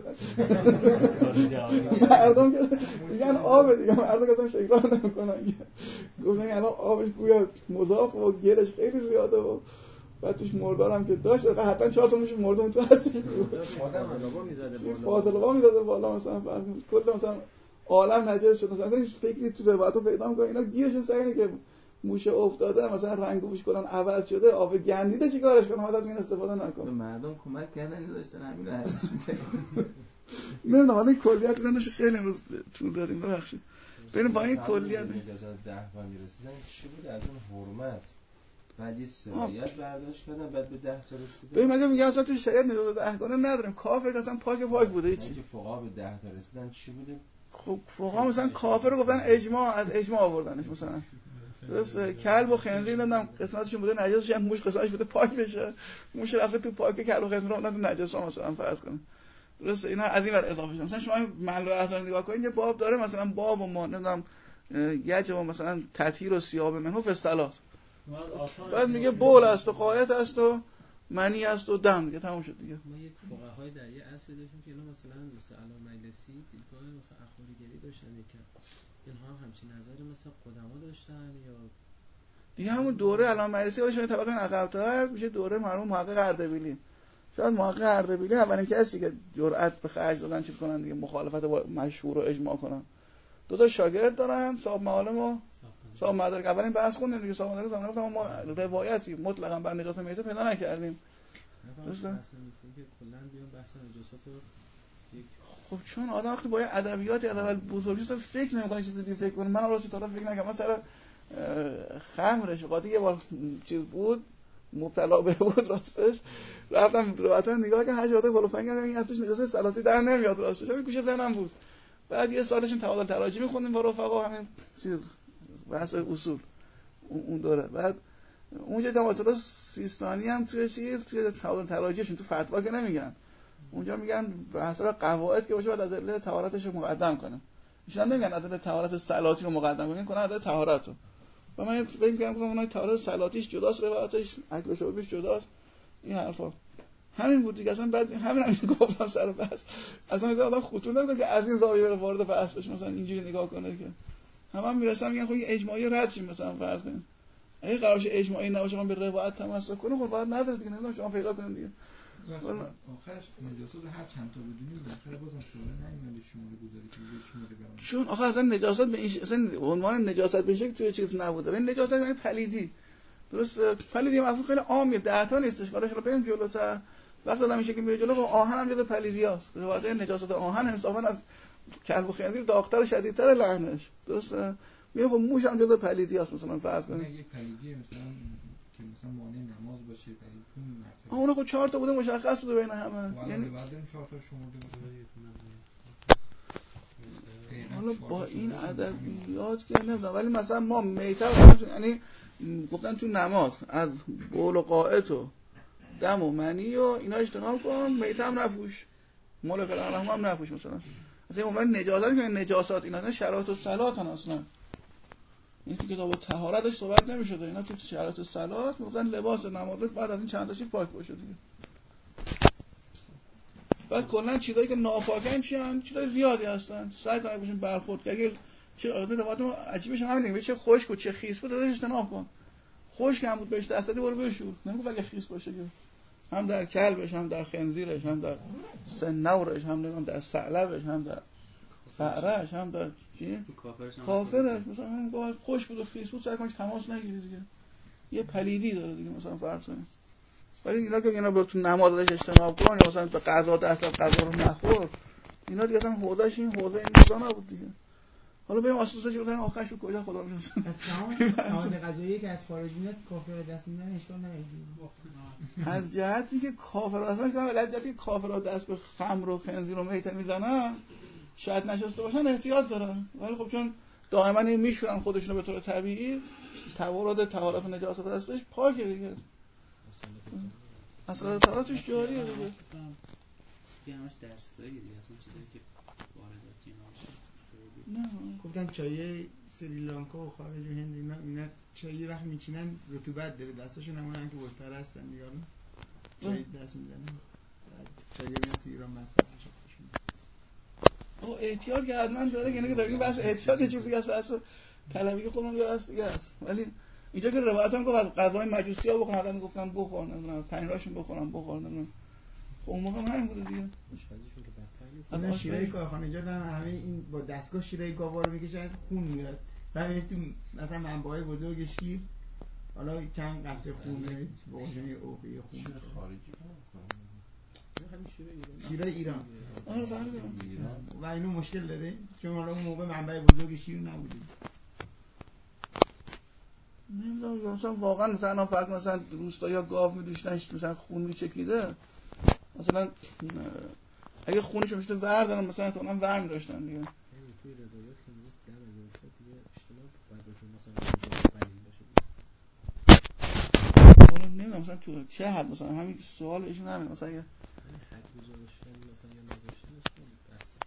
مردم که میگن آب دیگه، مردم اصلا فکر نمیکنن. گفتن الان آبش گویا مضاف و گلش خیلی زیاده و بعد توش مردار هم که داشت حتما 4 تا میشه مردم تو هستش. فاضلابا میزده بالا. فاضلابا میزده بالا مثلا فرض کل مثلا عالم نجس شد. مثلا این فکری تو روایت‌ها پیدا می‌کنه اینا گیرشون سر اینه که موشه افتاده مثلا رنگ بوش کلان عوض شده، آب گندیده چیکارش کنه، حالا این استفاده نکنه. مردم کمک کردن داشتن همین حرفش نه حالا کلیت رو نشه خیلی امروز طول دادیم ببخشید. بریم با این کلیت اجازه 10 بندی رسیدن چی بود از اون حرمت بعد یه سرایت برداشت کردن بعد به 10 تا رسیدن. ببین مگه میگم اصلا تو شریعت نجات 10 گانه نداریم، کافر اصلا پاک بوده چی؟ که فقها به 10 تا رسیدن چی بوده؟ خب فقها مثلا کافر رو گفتن اجماع، از اجماع آوردنش مثلا. درسته کلب و خنزیر نمیدونم قسمتشون بوده نجس بشه، موش قسمتش بوده پاک بشه، موش رفته تو پاک، کلب و خنزیر اون تو نجس مثلا فرض کن. درسته اینا از این ور اضافه شدن. مثلا شما منلو اثر نگاه کنید یه باب داره مثلا باب و ما نمیدونم یجب مثلا تطهیر و سیاب منو فی الصلاه، بعد میگه بول است و قایت است و منی است و دم دیگه تموم شد دیگه. ما یک فقهای در یه اصل داشتیم که اینا مثلا علامه مجلسی دیدگاه مثلا اخباریگری داشتن که اینها هم همچین نظری مثلا قدما داشتن یا دیگه همون دوره علامه مجلسی واسه طبقه عقب‌تر میشه دوره مرحوم محقق اردبیلی. شاید محقق اردبیلی اولین کسی که جرأت به خرج دادن چیز کنن دیگه مخالفت با مشهور و اجماع کنن. دو تا شاگرد دارن، صاحب معالم و صاحب مدارک. اولین بحث خوندیم دیگه، صاحب مدارک زمان گفتم ما روایتی مطلقاً بر نجاست میته پیدا نکردیم. درسته؟ بحث میتونه که کلا بیان بحث نجاست رو خب چون آدم وقتی با ادبیات اول بزرگیست فکر نمی‌کنه چیزی دیگه فکر کنه. من راستی تا فکر نکردم مثلا خمرش قاطی یه بار چیز بود مبتلا به بود راستش رفتم روایت نگاه کردم حجرات فلوفنگ این اتوش نجاست صلاتی در نمیاد راستش همین گوشه ذهنم بود. بعد یه سالشون تعادل تراجی می‌خوندیم با رفقا همین چیز بحث اصول اون دوره. بعد اونجا داماتولا سیستانی هم توی تعادل تراجیشون تو فتوا که نمیگن، اونجا میگن به حسب قواعد که باشه بعد ادله طهارتش رو مقدم کنه. ایشون نمیگن ادله طهارت صلاتی رو مقدم کنه ادله طهارت رو. و من فکر می‌کردم اونای طهارت صلاتیش جداست، روایتش اکل و شربش جداست، این حرفا همین بود دیگه. اصلا بعد همین گفتم سر بحث اصلا میذارم آدم خطور نمی‌کنه که از این زاویه رو وارد بحث بشه مثلا اینجوری نگاه کنه که هم میرسم میگن خب این اجماعی رد شیم مثلا فرض کنیم اگه قرارش اجماعی نباشه من به روایت تمسک کنه خب باید نداره دیگه. نمیدونم شما پیدا کنید دیگه آخرش نجاست هر چند تا بدونیم آخر بازم شورا نمیاد شماره گذاری که شماره برام چون آخه اصلا نجاست به این اصلا عنوان نجاست به شکل توی چیز نبوده. این نجاست یعنی پلیدی. درست پلیدی مفهوم خیلی عامیه 10 تا نیستش. حالا شما بریم جلوتر وقتی آدم میشه که میره جلو آهن هم جزو پلیدیاست. روایت نجاست آهن انصافا از کلب و خنزیر داغ‌تر و شدیدتر لعنش. درسته میگه خب موش هم جزو پلیدیاست مثلا فرض کنید یک پلیدی مثلا که مثلا مانع نماز باشه پلید اون مرتبه اون خب 4 تا بوده مشخص بوده بین همه یعنی بعدن 4 تا شمرده باشه. حالا با این ادبیات که نمیدونم ولی مثلا ما میتر یعنی گفتن تو نماز از بول و قائط و دم و منی و اینا اجتناب کن، میتر هم نپوش، مولک الرحم هم نپوش مثلا. اصلا عموما نجاسات که نجاسات اینا شرایط الصلات اصلا این تو کتاب طهارتش صحبت نمی‌شده. اینا تو شرایط الصلات میگفتن لباس نمازت بعد از این چند تا چیز پاک باشه دیگه. بعد کلا چیزایی که ناپاکن چیان چیزای زیادی هستن سعی کنید باشین برخورد که اگه چه روایت ما عجیبش همین دیگه چه خشک و چه خیس بود ازش اجتناب کن. خشک هم بود بهش دست دادی برو بشور، نمیگه اگه خیس باشه که هم در کلبش هم در خنزیرش هم در سنورش هم نمیدونم در ثعلبش هم در فعرش هم در چی کافرش مثلا هم خشک بود و خیس بود سعی کنید تماس نگیری دیگه. یه پلیدی داره دیگه مثلا فرض کنید. ولی اینا که اینا تو نماز ازش اجتناب کن یا مثلا به قضا دست غذا رو نخور اینا دیگه اصلا حوزهش این حوزه این موضوع نبود دیگه. حالا بریم آسوسا چه بودن آخرش به کجا خدا میرسن. از تمام مواد غذایی که از خارج میاد کافر دست میدن اشکال نداره. از جهتی که کافر دست میدن، ولی از جهتی که کافر دست به خمر و خنزیر و میته میزنن شاید نشسته باشن احتیاط دارن، ولی خب چون دائما این میشورن خودشونو به طور طبیعی توارد طهارت نجاست هستش پاکه دیگه. اصلا طهارتش جاریه دیگه. همش دستگاهی دیگه، اصلا چیزایی که واردات اینا نه گفتم چای سریلانکا و خارج و هند اینا چای وقت میچینن رطوبت داره، دستاشون همونن که بزرگتر هستن دیگه، چای دست میزنن چای میاد تو ایران مصرف میشه. او احتیاط که حتما داره، یعنی که داریم بحث احتیاط چیزی دیگه است، بحث طلبی خودمون یه بحث دیگه است. ولی اینجا که روایتام گفت از غذای مجوسی‌ها بخورن، آدم گفتن بخور، نمیدونم پنیراشون بخورن بخور، نمیدونم خب اون موقع همین بوده دیگه. آشپزیشون که بدتر نیست. از شیرای کارخانجات هم همه این با دستگاه شیرای گاوا رو میکشن خون میاد. همین تو مثلا منبعای بزرگ شیر حالا چند قطره خونه با وجود اوقی خون خارجی همین شیرای ایران. آره فهمیدم. و اینو مشکل داره چون حالا اون موقع منبع بزرگ شیر نبوده. نمیدونم مثلا واقعا مثلا فرض مثلا روستا گاو می‌دوشتن مثلا خون میچکیده، مثلا اگه خونش میشد وردن مثلا احتمالاً ور می‌داشتن دیگه. توی روایات که میگه در اگه افتاد دیگه اشتباه بعد بهتون مثلا قلیل باشه دیگه. حالا نمیدونم مثلا تو چه حد مثلا همین سوال ایشون همین مثلا یه حد گذاشتن مثلا یا نذاشتنش خیلی بحثه.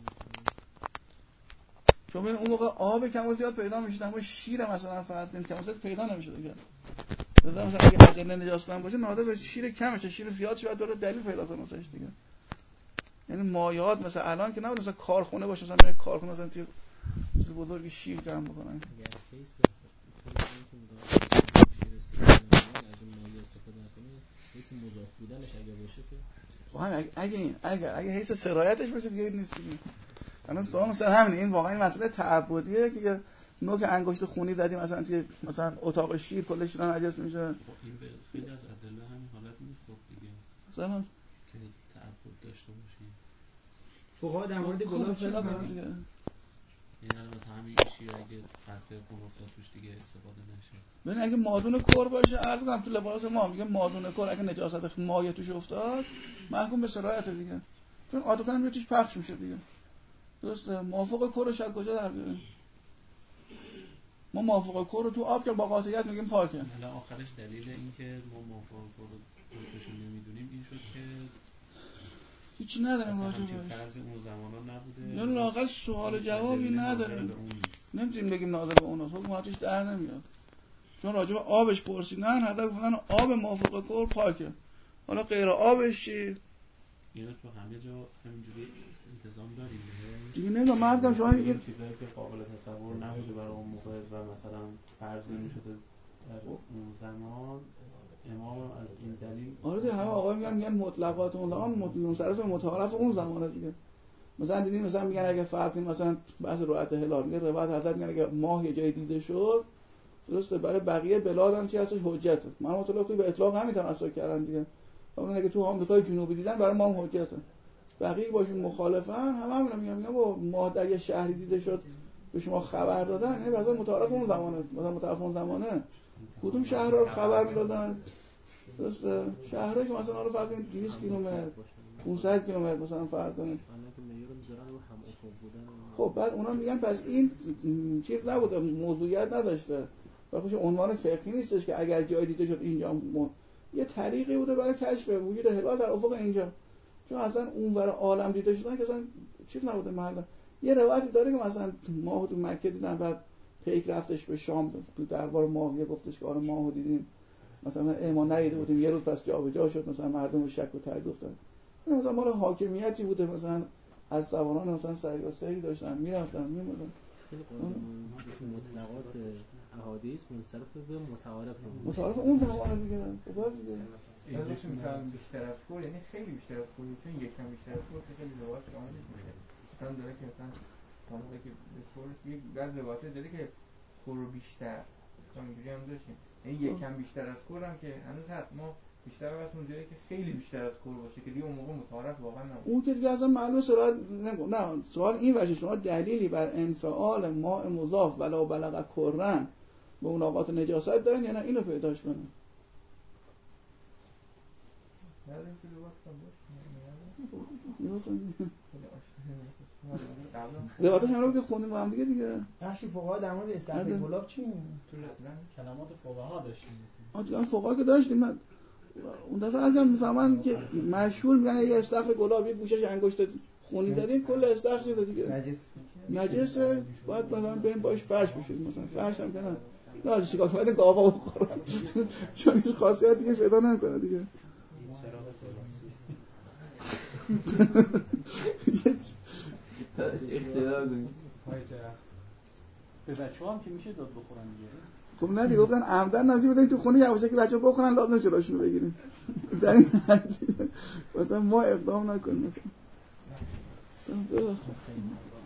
چون اون موقع آب کم و زیاد پیدا میشد، اما شیر مثلا فرض کنید کم و زیاد پیدا نمیشد دیگه. مثلا اگه ادله نجاست باشه نادر به شیر کمشه، شیر زیاد شاید داره دلیل پیدا کنه واسش دیگه. یعنی مایعات مثلا الان که نبود مثلا کارخونه باشه مثلا برای کارخونه مثلا چیز بزرگ شیر جمع بکنن. اگر کیس که مدام شیر استفاده کنه از اون مایع استفاده کنه، کیس مضاف بودنش اگه باشه که اگه حیث سرایتش باشه دیگه نیست دیگه. الان سوال مثلا همین این واقعا این مسئله تعبدیه که نوک انگشت خونی زدیم مثلا توی مثلا اتاق شیر کلش اینا نجس میشه. این به خیلی از ادله همین حالت میخورد دیگه، مثلا که تعبد داشته باشیم. فقها در مورد گلاب چه میگن دیگه؟ این الان مثلا همین شیر اگه قطره خون افتاد توش دیگه استفاده نشه. ببین اگه مادون کر باشه عرض کنم تو لباس ما میگه مادون کر اگه نجاست مایع توش افتاد محکوم به سرایت دیگه، چون عادتاً میره توش پخش میشه دیگه. درسته؟ موافق کرش از کجا در بیاریم؟ ما موافق کر رو تو آب که با قاطعیت میگیم پاکه. حالا آخرش دلیل این که ما موافق کر رو خودشون نمیدونیم این شد که هیچی نداریم راجع راجع بهش. فرض اون زمانا نبوده. یا لااقل سوال جوابی نداره. نمیتونیم بگیم ناظر به اون است. حکومتش در نمیاد. چون راجع به آبش پرسیدن حتی گفتن آب موافق کر پاکه. حالا غیر آبش چی؟ اینا تو همه جا همینجوری انتظام داریم دیگه نمیدونم مردم شما این چیزایی که قابل تصور نبوده برای اون موقع و مثلا فرض نمی‌شده در اون زمان امام از این دلیل. آره دیگه همه آقا میگن مطلقات اون زمان منصرف متعارف اون زمانه دیگه. مثلا دیدین مثلا میگن اگه فرقی مثلا بحث رؤیت هلال میگه روایت حضرت میگن اگه ماه یه جای دیده شد درسته برای بقیه بلاد هم چی هستش حجته. من مطلقی به اطلاق همین تمسک کردن دیگه. اون اگه تو آمریکای جنوبی دیدن برای ما هم حجته. بقیه باشون مخالفن همون میگن با ماه در یه شهری دیده شد به شما خبر دادن، یعنی مثلا متعارف اون زمانه، مثلا متعارف اون زمانه کدوم شهرها رو خبر میدادن؟ درسته؟ شهرهایی که مثلا رو فرض کنید 200 کیلومتر 500 کیلومتر مثلا فرض کنید. خب بعد اونا میگن پس این چیز نبوده، موضوعیت نداشته. برای عنوان فقهی نیستش که اگر جای دیده شد اینجا یه طریقی بوده برای کشف وجود هلال در افق اینجا. چون اصلا اونور عالم دیده شدن که اصلا چیز نبوده محل. یه روایتی داره که مثلا ماهو تو مکه دیدن بعد پیک رفتش به شام تو دربار ماویه گفتش که آره ماهو دیدیم، مثلا ما ندیده بودیم، یه روز پس جابجا شد، مثلا مردم شک و تردید گفتن مثلا مال حاکمیتی بوده، مثلا از زبانان مثلا سری و سری داشتن میرفتن میموندن. مطلقات احادیث منصرف به متعارف اون زمانه دیگه. خب دیگه ازش میفهمم بیشتر از کور، یعنی خیلی بیشتر از کور، چون یکم بیشتر از کور خیلی روایت شاملش میشه. مثلا داره که مثلا طبقه که به کور یک بعض روایت داره که کور بیشتر اینجوری هم داشتیم، یعنی یکم بیشتر از کور هم که هنوز هست. ما بیشتر وقت اون جایی که خیلی بیشتر از کور باشه که دیگه اون موقع متعارف واقعا نباشه. اون که دیگه اصلا معلومه سرعت نه سوال این وجه شما دلیلی بر انفعال ماء مضاف ولا بلغ کرن به اون اوقات نجاست دارن یا نه اینو پیداش کنن. یادم که لغت کم روایت همون که خوندیم با هم دیگه بخشی فقها در مورد استخر گلاب چی میگن؟ تو کلمات فقها داشتیم آجا فقها که داشتیم من اون دفعه اگه میفهمن که مشهور میگن یه استخر گلاب یه گوشش انگشت خونی دادین کل استخر چیز دیگه نجسه باید مثلا بریم باش فرش بشید مثلا فرش هم کنن نه چیکار کنید گاوا بخورن چون هیچ خاصیتی که پیدا نمیکنه دیگه اختیار داریم به بچه‌ها هم که میشه داد بخورن دیگه. خب نه دیگه گفتن عمدن نازی بدین تو خونه یواشه که بچه‌ها بخورن لازم جلوشون رو بگیریم در این حد مثلا ما اقدام نکنیم مثلا